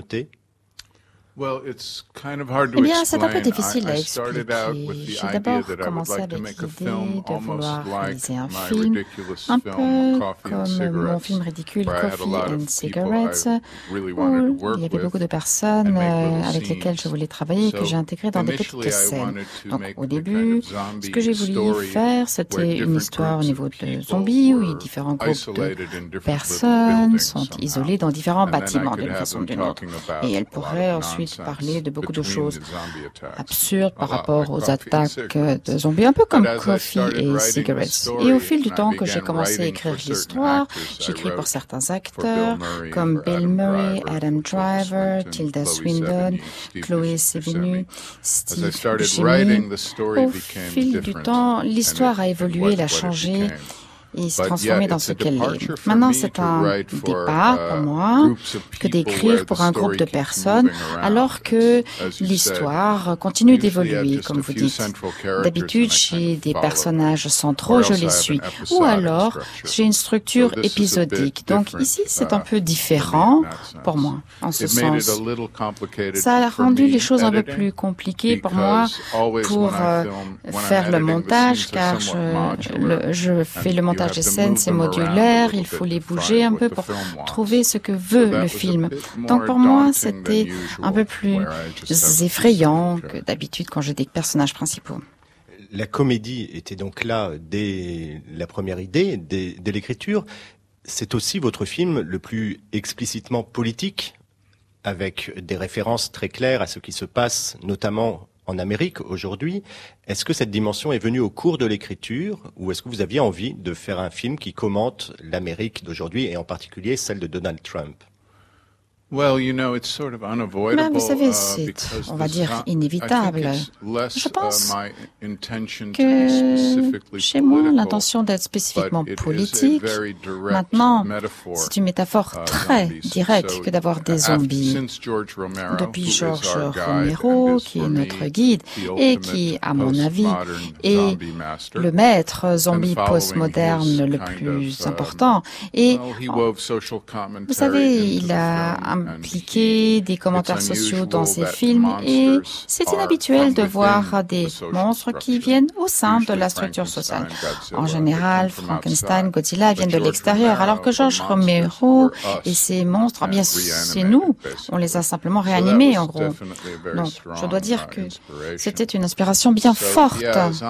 Eh bien, c'est un peu difficile à expliquer. J'ai d'abord commencé avec l'idée de vouloir réaliser un film, un peu comme mon film ridicule Coffee and Cigarettes, où il y avait beaucoup de personnes avec lesquelles je voulais travailler et que j'ai intégré dans des petites scènes. Donc, au début, ce que j'ai voulu faire, c'était une histoire au niveau de zombies, où différents groupes de personnes sont isolées dans différents bâtiments d'une façon ou d'une autre. Et elles pourraient ensuite parler de beaucoup de choses absurdes par rapport aux attaques de zombies, un peu comme Coffee et Cigarettes. Et au fil du temps que j'ai commencé à écrire l'histoire, j'ai écrit pour certains acteurs comme Bill Murray, Adam Driver, Tilda Swinton, Chloé Sevigny, Steve Buscemi. Au fil du temps, l'histoire a évolué, elle a changé. Et s'est transformé dans ce qu'elle est. Maintenant, c'est un départ pour moi que d'écrire pour un groupe de personnes, alors que l'histoire continue d'évoluer, comme vous dites. D'habitude, j'ai des personnages centraux, je les suis, ou alors j'ai une structure épisodique. Donc ici, c'est un peu différent pour moi, en ce sens. Ça a rendu les choses un peu plus compliquées pour moi pour euh, faire le montage, car je, le, je fais le montage des scènes, c'est modulaire, il faut les bouger un peu pour trouver ce que veut le film. Donc pour moi, c'était un peu plus effrayant que d'habitude quand j'ai des personnages principaux. La comédie était donc là dès la première idée, dès, dès l'écriture. C'est aussi votre film le plus explicitement politique, avec des références très claires à ce qui se passe, notamment en Amérique aujourd'hui. Est-ce que cette dimension est venue au cours de l'écriture, ou est-ce que vous aviez envie de faire un film qui commente l'Amérique d'aujourd'hui et en particulier celle de Donald Trump? Mais vous savez, c'est, on va dire, inévitable. Je pense que chez moi, l'intention d'être spécifiquement politique, maintenant, c'est une métaphore très directe que d'avoir des zombies. Depuis George Romero, qui est notre guide et qui, à mon avis, est le maître zombie postmoderne le plus important. Et, vous savez, il a impliqué des commentaires sociaux dans ses films et c'est inhabituel de voir des monstres qui viennent au sein de la structure sociale. En général, Frankenstein, Godzilla viennent de l'extérieur, alors que George Romero et ces monstres, bien c'est nous, on les a simplement réanimés en gros. Donc, je dois dire que c'était une inspiration bien forte.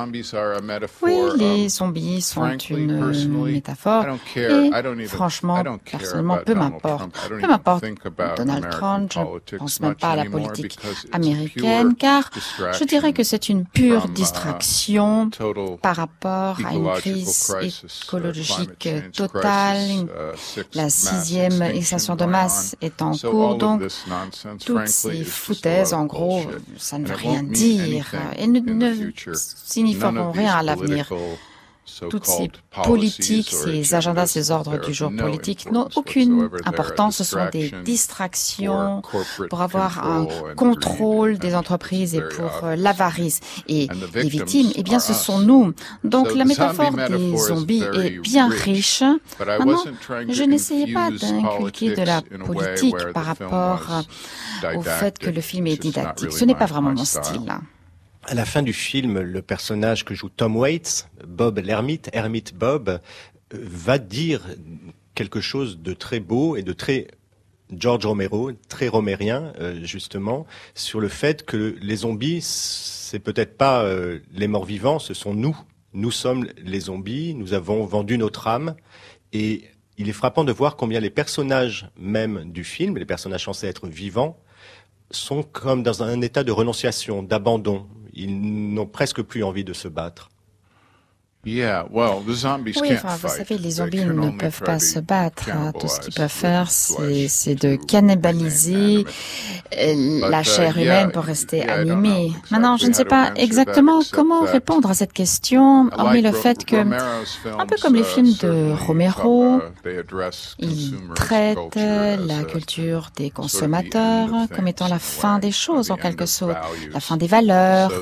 Oui, les zombies sont une métaphore et franchement, personnellement, peu m'importe. Peu m'importe Donald Trump, je ne pense même pas à la politique américaine, car je dirais que c'est une pure distraction par rapport à une crise écologique totale. La sixième extinction de masse est en cours, donc toutes ces foutaises, en gros, ça ne veut rien dire et ne, ne signifieront rien à l'avenir. Toutes ces politiques, ces agendas, ces ordres du jour politiques n'ont aucune importance. Ce sont des distractions pour avoir un contrôle des entreprises et pour l'avarice. Et les victimes, eh bien, ce sont nous. Donc, la métaphore des zombies est bien riche. Maintenant, je n'essayais pas d'inculquer de la politique par rapport au fait que le film est didactique. Ce n'est pas vraiment mon style. À la fin du film, le personnage que joue Tom Waits, Bob l'ermite, Hermite Bob, va dire quelque chose de très beau et de très George Romero, très romérien, euh, justement, sur le fait que les zombies, c'est peut-être pas euh, les morts vivants, ce sont nous. Nous sommes les zombies, nous avons vendu notre âme et il est frappant de voir combien les personnages même du film, les personnages censés être vivants, sont comme dans un état de renonciation, d'abandon. Ils n'ont presque plus envie de se battre. Oui, enfin, vous savez, les zombies ne peuvent pas se battre. Tout ce qu'ils peuvent faire, c'est, c'est de cannibaliser la chair humaine pour rester animée. Maintenant, je ne sais pas exactement comment répondre à cette question, hormis le fait que, un peu comme les films de Romero, ils traitent la culture des consommateurs comme étant la fin des choses, en quelque sorte, la fin des valeurs.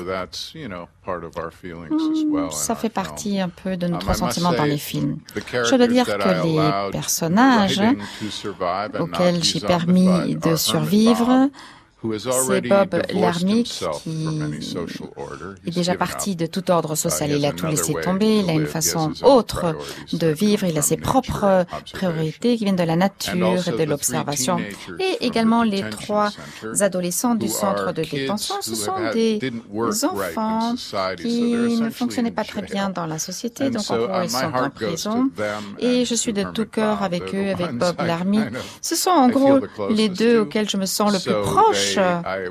Ça fait partie un peu de notre sentiment dans les films. Je dois dire que les personnages auxquels j'ai permis de survivre, c'est Bob l'ermite qui est déjà parti de tout ordre social. Il a tout laissé tomber, il a une façon autre de vivre, il a ses propres priorités qui viennent de la nature et de l'observation. Et également les trois adolescents du centre de détention, ce sont des enfants qui ne fonctionnaient pas très bien dans la société, donc en gros ils sont en prison. Et je suis de tout cœur avec eux, avec Bob l'ermite. Ce sont en gros les deux auxquels je me sens le plus proche. Et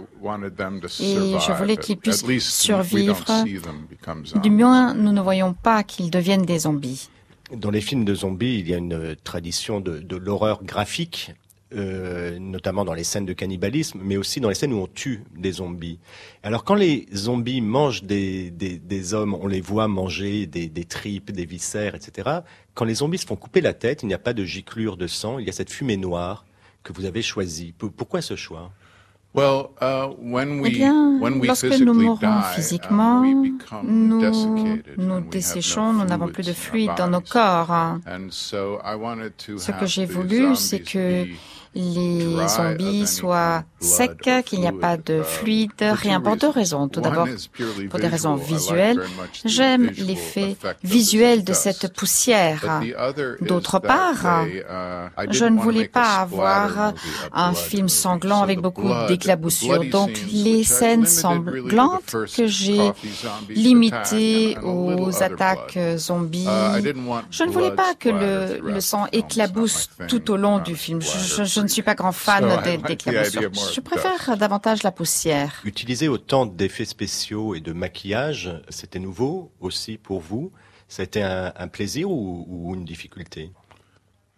je voulais qu'ils puissent survivre. Du moins, nous ne voyons pas qu'ils deviennent des zombies. Dans les films de zombies, il y a une tradition de, de l'horreur graphique, euh, notamment dans les scènes de cannibalisme, mais aussi dans les scènes où on tue des zombies. Alors quand les zombies mangent des, des, des hommes, on les voit manger des, des tripes, des viscères, et cetera. Quand les zombies se font couper la tête, il n'y a pas de giclure de sang, il y a cette fumée noire que vous avez choisie. Pourquoi ce choix ? Eh bien, lorsque nous mourons physiquement, nous nous desséchons, nous n'avons plus de fluide dans nos corps. Ce que j'ai voulu, c'est que les zombies soient secs, qu'il n'y a pas de fluide, rien pour deux raisons. Tout d'abord, pour des raisons visuelles, j'aime l'effet visuel de cette poussière. D'autre part, je ne voulais pas avoir un film sanglant avec beaucoup d'éclaboussures. Donc, les scènes sanglantes que j'ai limitées aux attaques zombies, je ne voulais pas que le, le sang éclabousse tout au long du film. Je, je, je ne suis pas grand fan d'éclaboussures. Je préfère davantage la poussière. Utiliser autant d'effets spéciaux et de maquillage, c'était nouveau aussi pour vous? Ça a été un, un plaisir ou, ou une difficulté?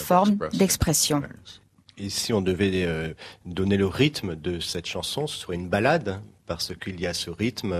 forme d'expression. Et si on devait euh, donner le rythme de cette chanson, ce serait une ballade, parce qu'il y a ce rythme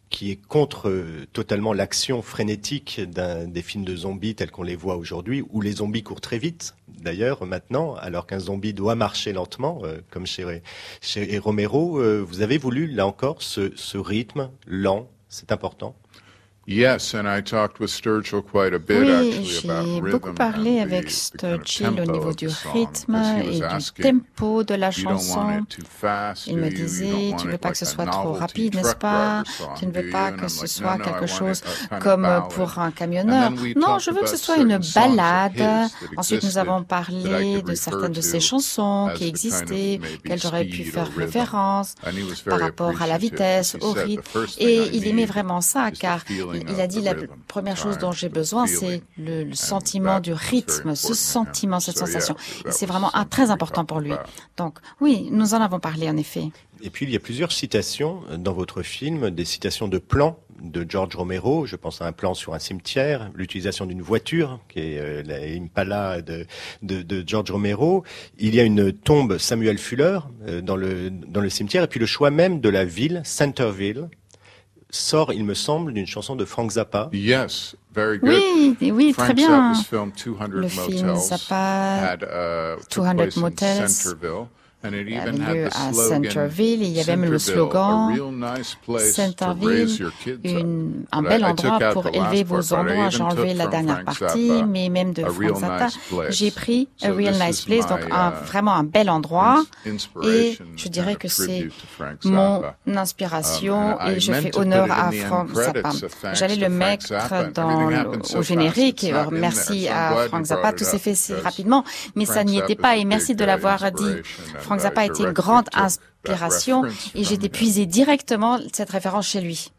qui est contre euh, totalement l'action frénétique d'un, des films de zombies tels qu'on les voit aujourd'hui, où les zombies courent très vite, d'ailleurs, maintenant, alors qu'un zombie doit marcher lentement, euh, comme chez, chez Romero. Euh, vous avez voulu, là encore, ce, ce rythme lent, c'est important. Yes, and I talked with Sturgill quite a bit, Oui, actually, about j'ai rhythm beaucoup parlé and avec the, Sturgill the kind of au tempo niveau of du the song, rythme 'cause he et was du asking, tempo de la you don't want chanson. it too fast, Il do me you? You disait, don't tu want ne veux it pas like que ce a soit trop novelty rapide, n'est-ce truck pas? driver song, Tu ne do veux you? pas And que I'm ce like, soit no, no, I quelque want chose it a kind of comme ballad. pour un And camionneur. then we Non, talked je veux que ce about soit une certain songs of ballade. his that Ensuite, nous existed avons that I parlé could de refer certaines de to ses chansons as qui the kind of existaient, maybe qu'elles j'aurais pu speed faire or rhythm. référence And he was par very rapport à la appreciative. vitesse, He au said, rythme. "The first thing Et I il aimait need vraiment ça, is the car feeling il a of dit the la rhythm, première the chose dont time, j'ai the besoin, c'est feeling. le, le And sentiment that du was very rythme, ce important to him. sentiment, cette So, yeah, sensation. that Et c'est was vraiment un something très we important talked pour lui. about. Donc, oui, nous en avons parlé, en effet. Et puis, il y a plusieurs citations dans votre film, des citations de plans de George Romero. Je pense à un plan sur un cimetière, l'utilisation d'une voiture, qui est euh, la Impala de, de, de George Romero. Il y a une tombe Samuel Fuller euh, dans le, dans le cimetière. Et puis, le choix même de la ville, Centerville, sort, il me semble, d'une chanson de Frank Zappa. Yes, very good. Oui, oui, Frank très bien. Zappa's film two hundred Le film Motels Zappa, had, uh, took two hundred place in Motels, Centerville. And it il even avait lieu had the à slogan, Centerville. Il y avait même le Centerville, slogan a real nice place to Centerville, raise your kids up. une, un But bel I- I endroit took out pour the élever last vos part, but I endroits. even J'ai enlevé took la from dernière Frank partie, Zappa mais même de a Frank real Zappa. nice place. J'ai pris A So Real this Nice is Place, my, donc un, uh, vraiment un bel endroit. Et inspiration je dirais and a que c'est tribute to Frank mon Zappa. inspiration Um, and I et je meant fais to honneur put it in à the end Frank Zappa. credits of thanks J'allais to le Frank mettre Zappa. dans Everything le, happened so au fast, générique. it's not in there. Merci So I'm à glad you Frank brought Zappa, it tout up s'est fait si because rapidement, mais ça Frank n'y était Zappa's pas. a Et merci big, de uh, l'avoir dit. inspiration, Frank and Zappa I a été une directly grande took that inspiration reference et j'ai from him. puisé directement cette référence chez lui.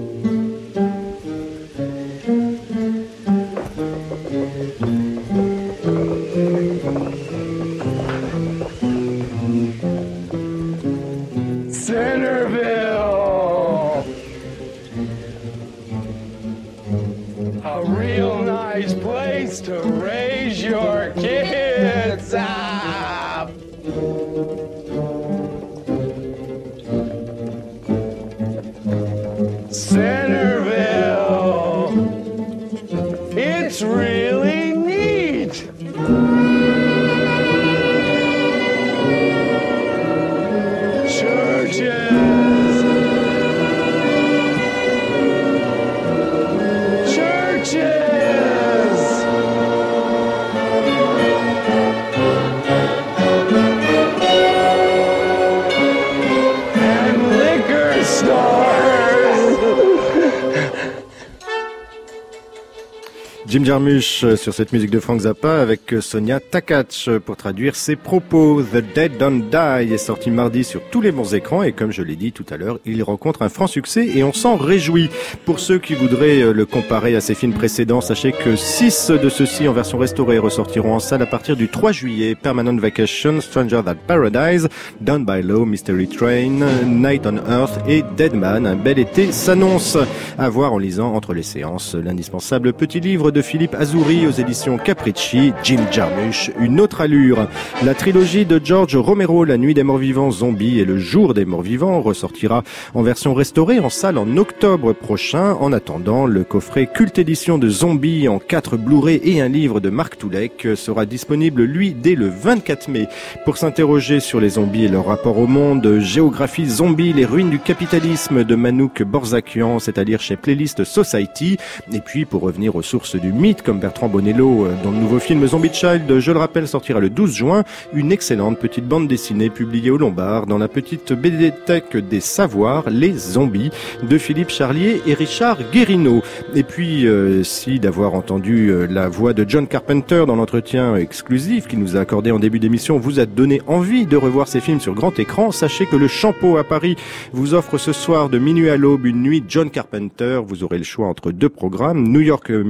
Centerville! A real nice place to raise your kids up! Centerville! It's really neat! Churches! Churches! And liquor stores! Jim Jarmusch sur cette musique de Frank Zappa avec Sonia Takach pour traduire ses propos. The Dead Don't Die est sorti mardi sur tous les bons écrans et comme je l'ai dit tout à l'heure, il rencontre un franc succès et on s'en réjouit. Pour ceux qui voudraient le comparer à ses films précédents, sachez que six de ceux-ci en version restaurée ressortiront en salle à partir du trois juillet. Permanent Vacation, Stranger Than Paradise, Down by Law, Mystery Train, Night on Earth et Deadman. Un bel été s'annonce. À voir en lisant entre les séances l'indispensable petit livre de Philippe Azouri aux éditions Capricci, Jim Jarmusch, une autre allure. La trilogie de George Romero, La Nuit des Morts Vivants, Zombies et Le Jour des Morts Vivants ressortira en version restaurée en salle en octobre prochain. En attendant, le coffret Culte Édition de Zombies en quatre Blu-ray et un livre de Marc Toulek sera disponible, lui, dès le vingt-quatre mai. Pour s'interroger sur les zombies et leur rapport au monde, Géographie Zombie, les ruines du capitalisme de Manouk Borzakian, c'est-à-dire chez Playlist Society. Et puis, pour revenir aux sources du mythe, comme Bertrand Bonello dans le nouveau film Zombie Child, je le rappelle, sortira le douze juin, une excellente petite bande dessinée publiée au Lombard dans la petite BD-thèque des Savoirs, Les Zombies, de Philippe Charlier et Richard Guérino. Et puis, euh, si d'avoir entendu euh, la voix de John Carpenter dans l'entretien exclusif qu'il nous a accordé en début d'émission vous a donné envie de revoir ces films sur grand écran, sachez que le Champeau à Paris vous offre ce soir de minuit à l'aube une nuit John Carpenter. Vous aurez le choix entre deux programmes, New York mille neuf cent quatre-vingt-dix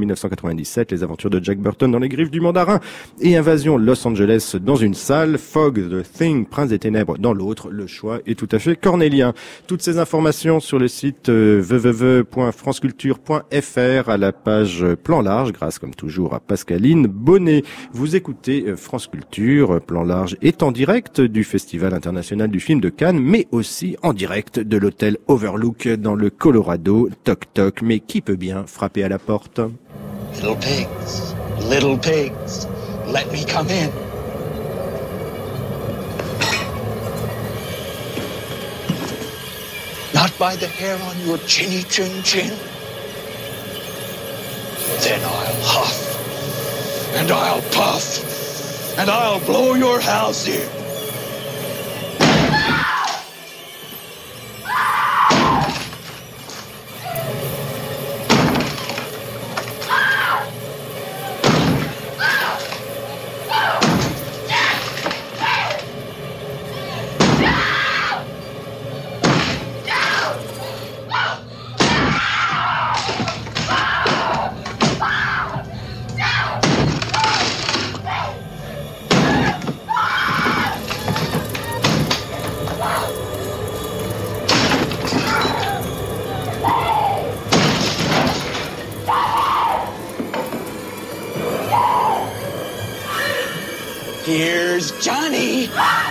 quatre-vingt-dix-sept, Les aventures de Jack Burton dans les griffes du mandarin et Invasion Los Angeles dans une salle, Fog, The Thing, Prince des ténèbres dans l'autre. Le choix est tout à fait cornélien. Toutes ces informations sur le site euh, w w w point france culture point f r à la page Plan Large, grâce comme toujours à Pascaline Bonnet. Vous écoutez euh, France Culture. Plan Large est en direct du Festival international du film de Cannes, mais aussi en direct de l'hôtel Overlook dans le Colorado. Toc toc, mais qui peut bien frapper à la porte? Little pigs, little pigs, let me come in. Not by the hair on your chinny chin chin. Then I'll huff, and I'll puff, and I'll blow your house in. Here's Johnny.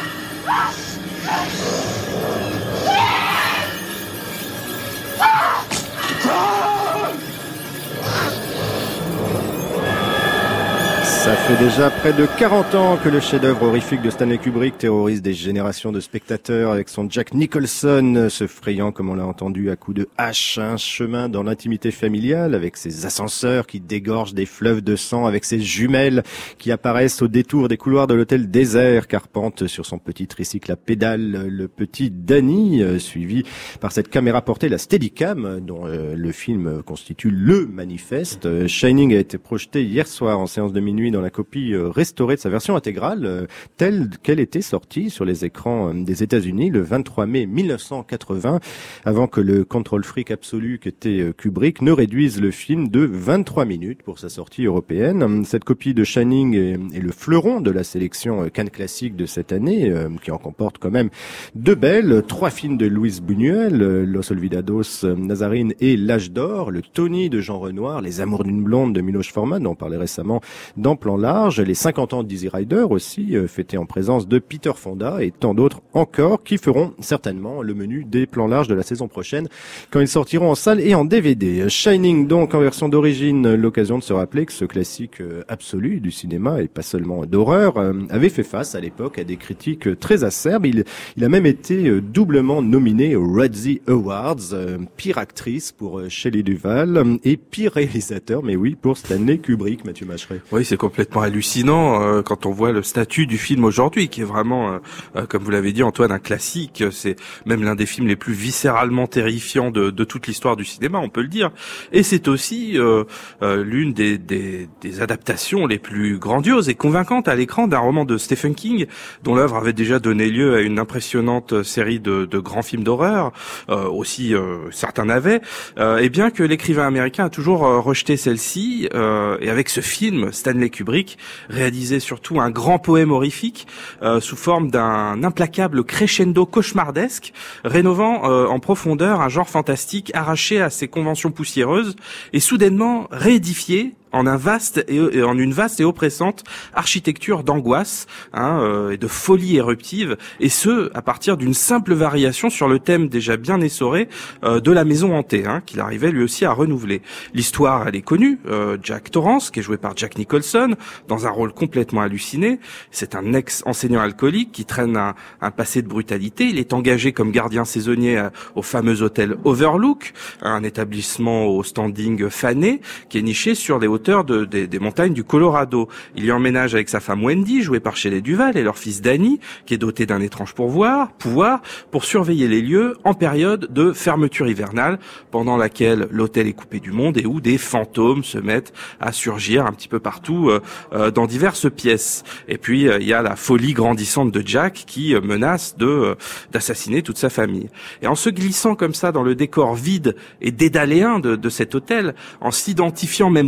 Ça fait déjà près de quarante ans que le chef-d'œuvre horrifique de Stanley Kubrick terrorise des générations de spectateurs avec son Jack Nicholson, se frayant, comme on l'a entendu, à coups de hache, un chemin dans l'intimité familiale avec ses ascenseurs qui dégorgent des fleuves de sang, avec ses jumelles qui apparaissent au détour des couloirs de l'hôtel désert, carpente sur son petit tricycle à pédale le petit Danny, suivi par cette caméra portée, la Steadicam, dont euh, le film constitue le manifeste. Shining a été projeté hier soir en séance de minuit dans la copie restaurée de sa version intégrale, telle qu'elle était sortie sur les écrans des États-Unis le vingt-trois mai mille neuf cent quatre-vingts, avant que le contrôle fric absolu qu'était Kubrick ne réduise le film de vingt-trois minutes pour sa sortie européenne. Cette copie de Shining est, est le fleuron de la sélection Cannes classique de cette année, qui en comporte quand même deux belles, trois films de Luis Buñuel, Los Olvidados, Nazarene et L'Âge d'Or, le Tony de Jean Renoir, Les Amours d'une blonde de Miloš Forman, dont on parlait récemment dans Plan Large, les cinquante ans d'Easy Rider aussi, euh, fêtés en présence de Peter Fonda et tant d'autres encore qui feront certainement le menu des Plans Larges de la saison prochaine quand ils sortiront en salle et en D V D. Shining donc en version d'origine, l'occasion de se rappeler que ce classique euh, absolu du cinéma et pas seulement d'horreur euh, avait fait face à l'époque à des critiques très acerbes. Il, il a même été euh, doublement nominé aux Razzie Awards, euh, pire actrice pour euh, Shelley Duvall et pire réalisateur, mais oui, pour Stanley Kubrick, Mathieu Macheret. Oui, c'est complètement hallucinant euh, quand on voit le statut du film aujourd'hui, qui est vraiment, euh, euh, comme vous l'avez dit Antoine, un classique. C'est même l'un des films les plus viscéralement terrifiants de, de toute l'histoire du cinéma, on peut le dire. Et c'est aussi euh, euh, l'une des, des, des adaptations les plus grandioses et convaincantes à l'écran d'un roman de Stephen King, dont l'œuvre avait déjà donné lieu à une impressionnante série de, de grands films d'horreur, euh, aussi euh, certains avaient, euh, et bien que l'écrivain américain a toujours euh, rejeté celle-ci, euh, et avec ce film, Stanley Kubrick réalisait surtout un grand poème horrifique euh, sous forme d'un implacable crescendo cauchemardesque, rénovant euh, en profondeur un genre fantastique arraché à ses conventions poussiéreuses et soudainement réédifié en un vaste et en une vaste et oppressante architecture d'angoisse, hein, euh, et de folie éruptive, et ce à partir d'une simple variation sur le thème déjà bien essoré euh, de la maison hantée, hein, qu'il arrivait lui aussi à renouveler. L'histoire, elle est connue. euh, Jack Torrance, qui est joué par Jack Nicholson, dans un rôle complètement halluciné. C'est un ex-enseignant alcoolique qui traîne un, un passé de brutalité. Il est engagé comme gardien saisonnier à, au fameux hôtel Overlook, un établissement au standing fané qui est niché sur les hauteurs De, des, des montagnes du Colorado. Il y emménage avec sa femme Wendy, jouée par Shelley Duvall, et leur fils Danny, qui est doté d'un étrange pouvoir, pouvoir pour surveiller les lieux en période de fermeture hivernale, pendant laquelle l'hôtel est coupé du monde et où des fantômes se mettent à surgir un petit peu partout euh, euh, dans diverses pièces. Et puis euh, il y a la folie grandissante de Jack qui euh, menace de euh, d'assassiner toute sa famille. Et en se glissant comme ça dans le décor vide et dédaléen de, de cet hôtel, en s'identifiant même complètement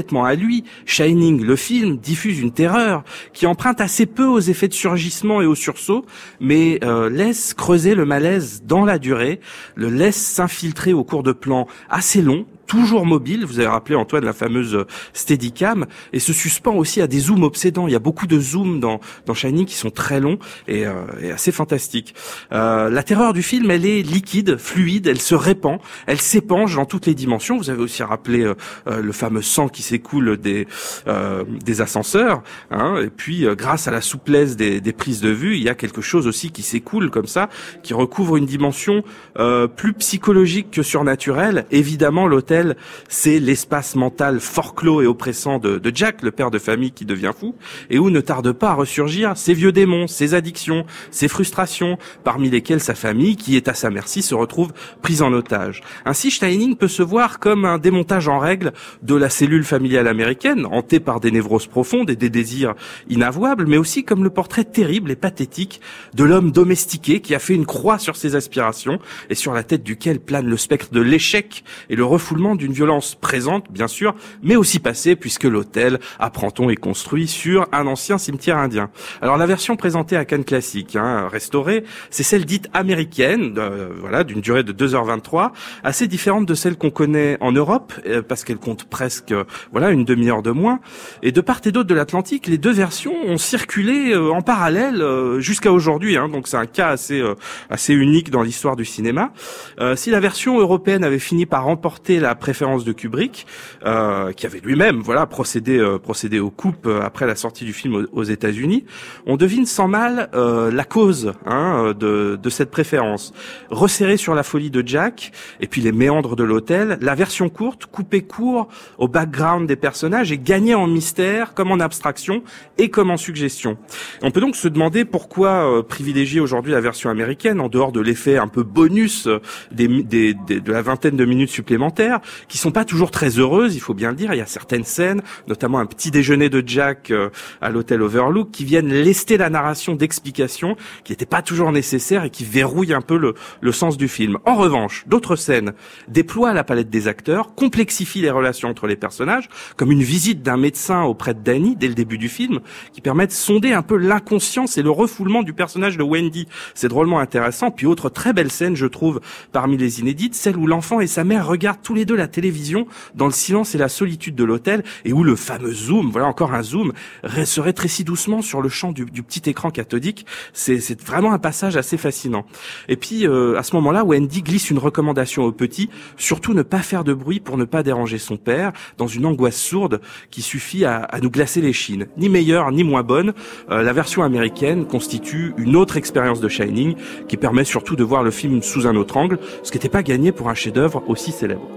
complètement à lui. Shining, le film, diffuse une terreur qui emprunte assez peu aux effets de surgissement et au sursaut, mais euh, laisse creuser le malaise dans la durée, le laisse s'infiltrer au cours de plans assez longs, toujours mobile. Vous avez rappelé, Antoine, la fameuse Steadicam, et se suspend aussi à des zooms obsédants. Il y a beaucoup de zooms dans, dans Shining qui sont très longs et, euh, et assez fantastiques. Euh, la terreur du film, elle est liquide, fluide, elle se répand, elle s'épanche dans toutes les dimensions. Vous avez aussi rappelé euh, euh, le fameux sang qui s'écoule des, euh, des ascenseurs, hein, et puis euh, grâce à la souplesse des, des prises de vue, il y a quelque chose aussi qui s'écoule comme ça, qui recouvre une dimension euh, plus psychologique que surnaturelle. Évidemment, l'hôtel, c'est l'espace mental fort clos et oppressant de, de Jack, le père de famille qui devient fou, et où ne tarde pas à ressurgir ses vieux démons, ses addictions, ses frustrations, parmi lesquelles sa famille, qui est à sa merci, se retrouve prise en otage. Ainsi, Shining peut se voir comme un démontage en règle de la cellule familiale américaine, hantée par des névroses profondes et des désirs inavouables, mais aussi comme le portrait terrible et pathétique de l'homme domestiqué qui a fait une croix sur ses aspirations et sur la tête duquel plane le spectre de l'échec et le refoulement d'une violence présente, bien sûr, mais aussi passée, puisque l'hôtel, apprend-on, est construit sur un ancien cimetière indien. Alors la version présentée à Cannes Classique, hein, restaurée, c'est celle dite américaine, euh, voilà, d'une durée de deux heures vingt-trois, assez différente de celle qu'on connaît en Europe, euh, parce qu'elle compte presque, euh, voilà, une demi-heure de moins. Et de part et d'autre de l'Atlantique, les deux versions ont circulé euh, en parallèle euh, jusqu'à aujourd'hui, hein, donc c'est un cas assez, euh, assez unique dans l'histoire du cinéma. Euh, si la version européenne avait fini par remporter la préférence de Kubrick, euh, qui avait lui-même, voilà, procédé, euh, procédé aux coupes euh, après la sortie du film aux, aux États-Unis, on devine sans mal euh, la cause, hein, de, de cette préférence. Resserrée sur la folie de Jack et puis les méandres de l'hôtel, la version courte coupait court au background des personnages et gagnait en mystère, comme en abstraction et comme en suggestion. On peut donc se demander pourquoi euh, privilégier aujourd'hui la version américaine en dehors de l'effet un peu bonus des, des, des, de la vingtaine de minutes supplémentaires, qui sont pas toujours très heureuses, il faut bien le dire. Il y a certaines scènes, notamment un petit déjeuner de Jack euh, à l'hôtel Overlook, qui viennent lester la narration d'explications qui n'étaient pas toujours nécessaires et qui verrouillent un peu le, le sens du film. En revanche, d'autres scènes déploient la palette des acteurs, complexifient les relations entre les personnages, comme une visite d'un médecin auprès de Danny dès le début du film, qui permettent de sonder un peu l'inconscience et le refoulement du personnage de Wendy. C'est drôlement intéressant. Puis autre très belle scène, je trouve, parmi les inédites, celle où l'enfant et sa mère regardent tous les deux la télévision dans le silence et la solitude de l'hôtel, et où le fameux zoom, voilà encore un zoom, se rétrécit doucement sur le champ du, du petit écran cathodique. C'est, c'est vraiment un passage assez fascinant. Et puis euh, à ce moment-là, Wendy glisse une recommandation au petit, surtout ne pas faire de bruit pour ne pas déranger son père, dans une angoisse sourde qui suffit à, à nous glacer les chines. Ni meilleure ni moins bonne, euh, la version américaine constitue une autre expérience de Shining qui permet surtout de voir le film sous un autre angle, ce qui n'était pas gagné pour un chef-d'œuvre aussi célèbre.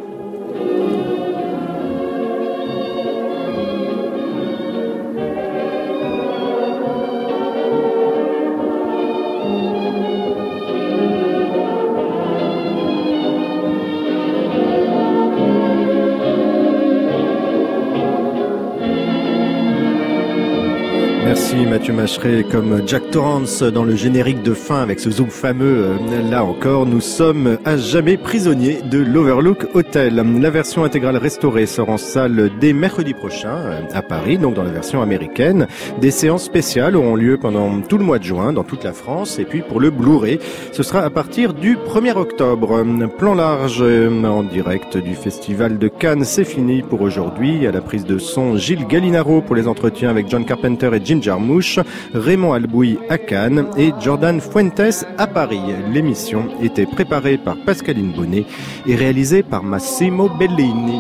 Merci Mathieu Macheret comme Jack Torrance dans le générique de fin avec ce zoom fameux. Là encore, nous sommes à jamais prisonniers de l'Overlook Hotel. La version intégrale restaurée sort en salle dès mercredi prochain à Paris, donc dans la version américaine. Des séances spéciales auront lieu pendant tout le mois de juin dans toute la France. Et puis pour le Blu-ray, ce sera à partir du premier octobre. Plan large en direct du Festival de Cannes, c'est fini pour aujourd'hui. À la prise de son, Gilles Gallinaro pour les entretiens avec John Carpenter et Ginger Mouche, Raymond Albouy à Cannes et Jordan Fuentes à Paris. L'émission était préparée par Pascaline Bonnet et réalisée par Massimo Bellini.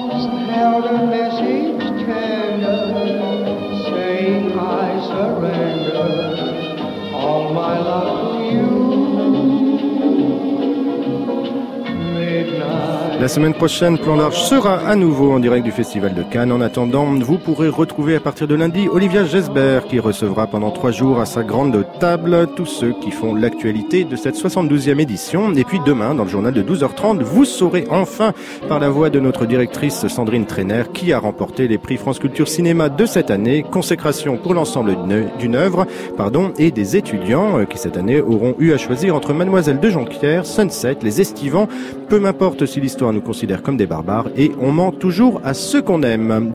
La semaine prochaine, Plan Large sera à nouveau en direct du Festival de Cannes. En attendant, vous pourrez retrouver à partir de lundi Olivia Gesbert qui recevra pendant trois jours à sa grande table tous ceux qui font l'actualité de cette soixante-douzième édition. Et puis demain, dans le journal de douze heures trente, vous saurez enfin, par la voix de notre directrice Sandrine Trainer, qui a remporté les prix France Culture Cinéma de cette année. Consécration pour l'ensemble d'une œuvre, pardon, et des étudiants qui cette année auront eu à choisir entre Mademoiselle de Jonquière, Sunset, Les Estivants. Peu m'importe si l'histoire nous considère comme des barbares et on ment toujours à ceux qu'on aime.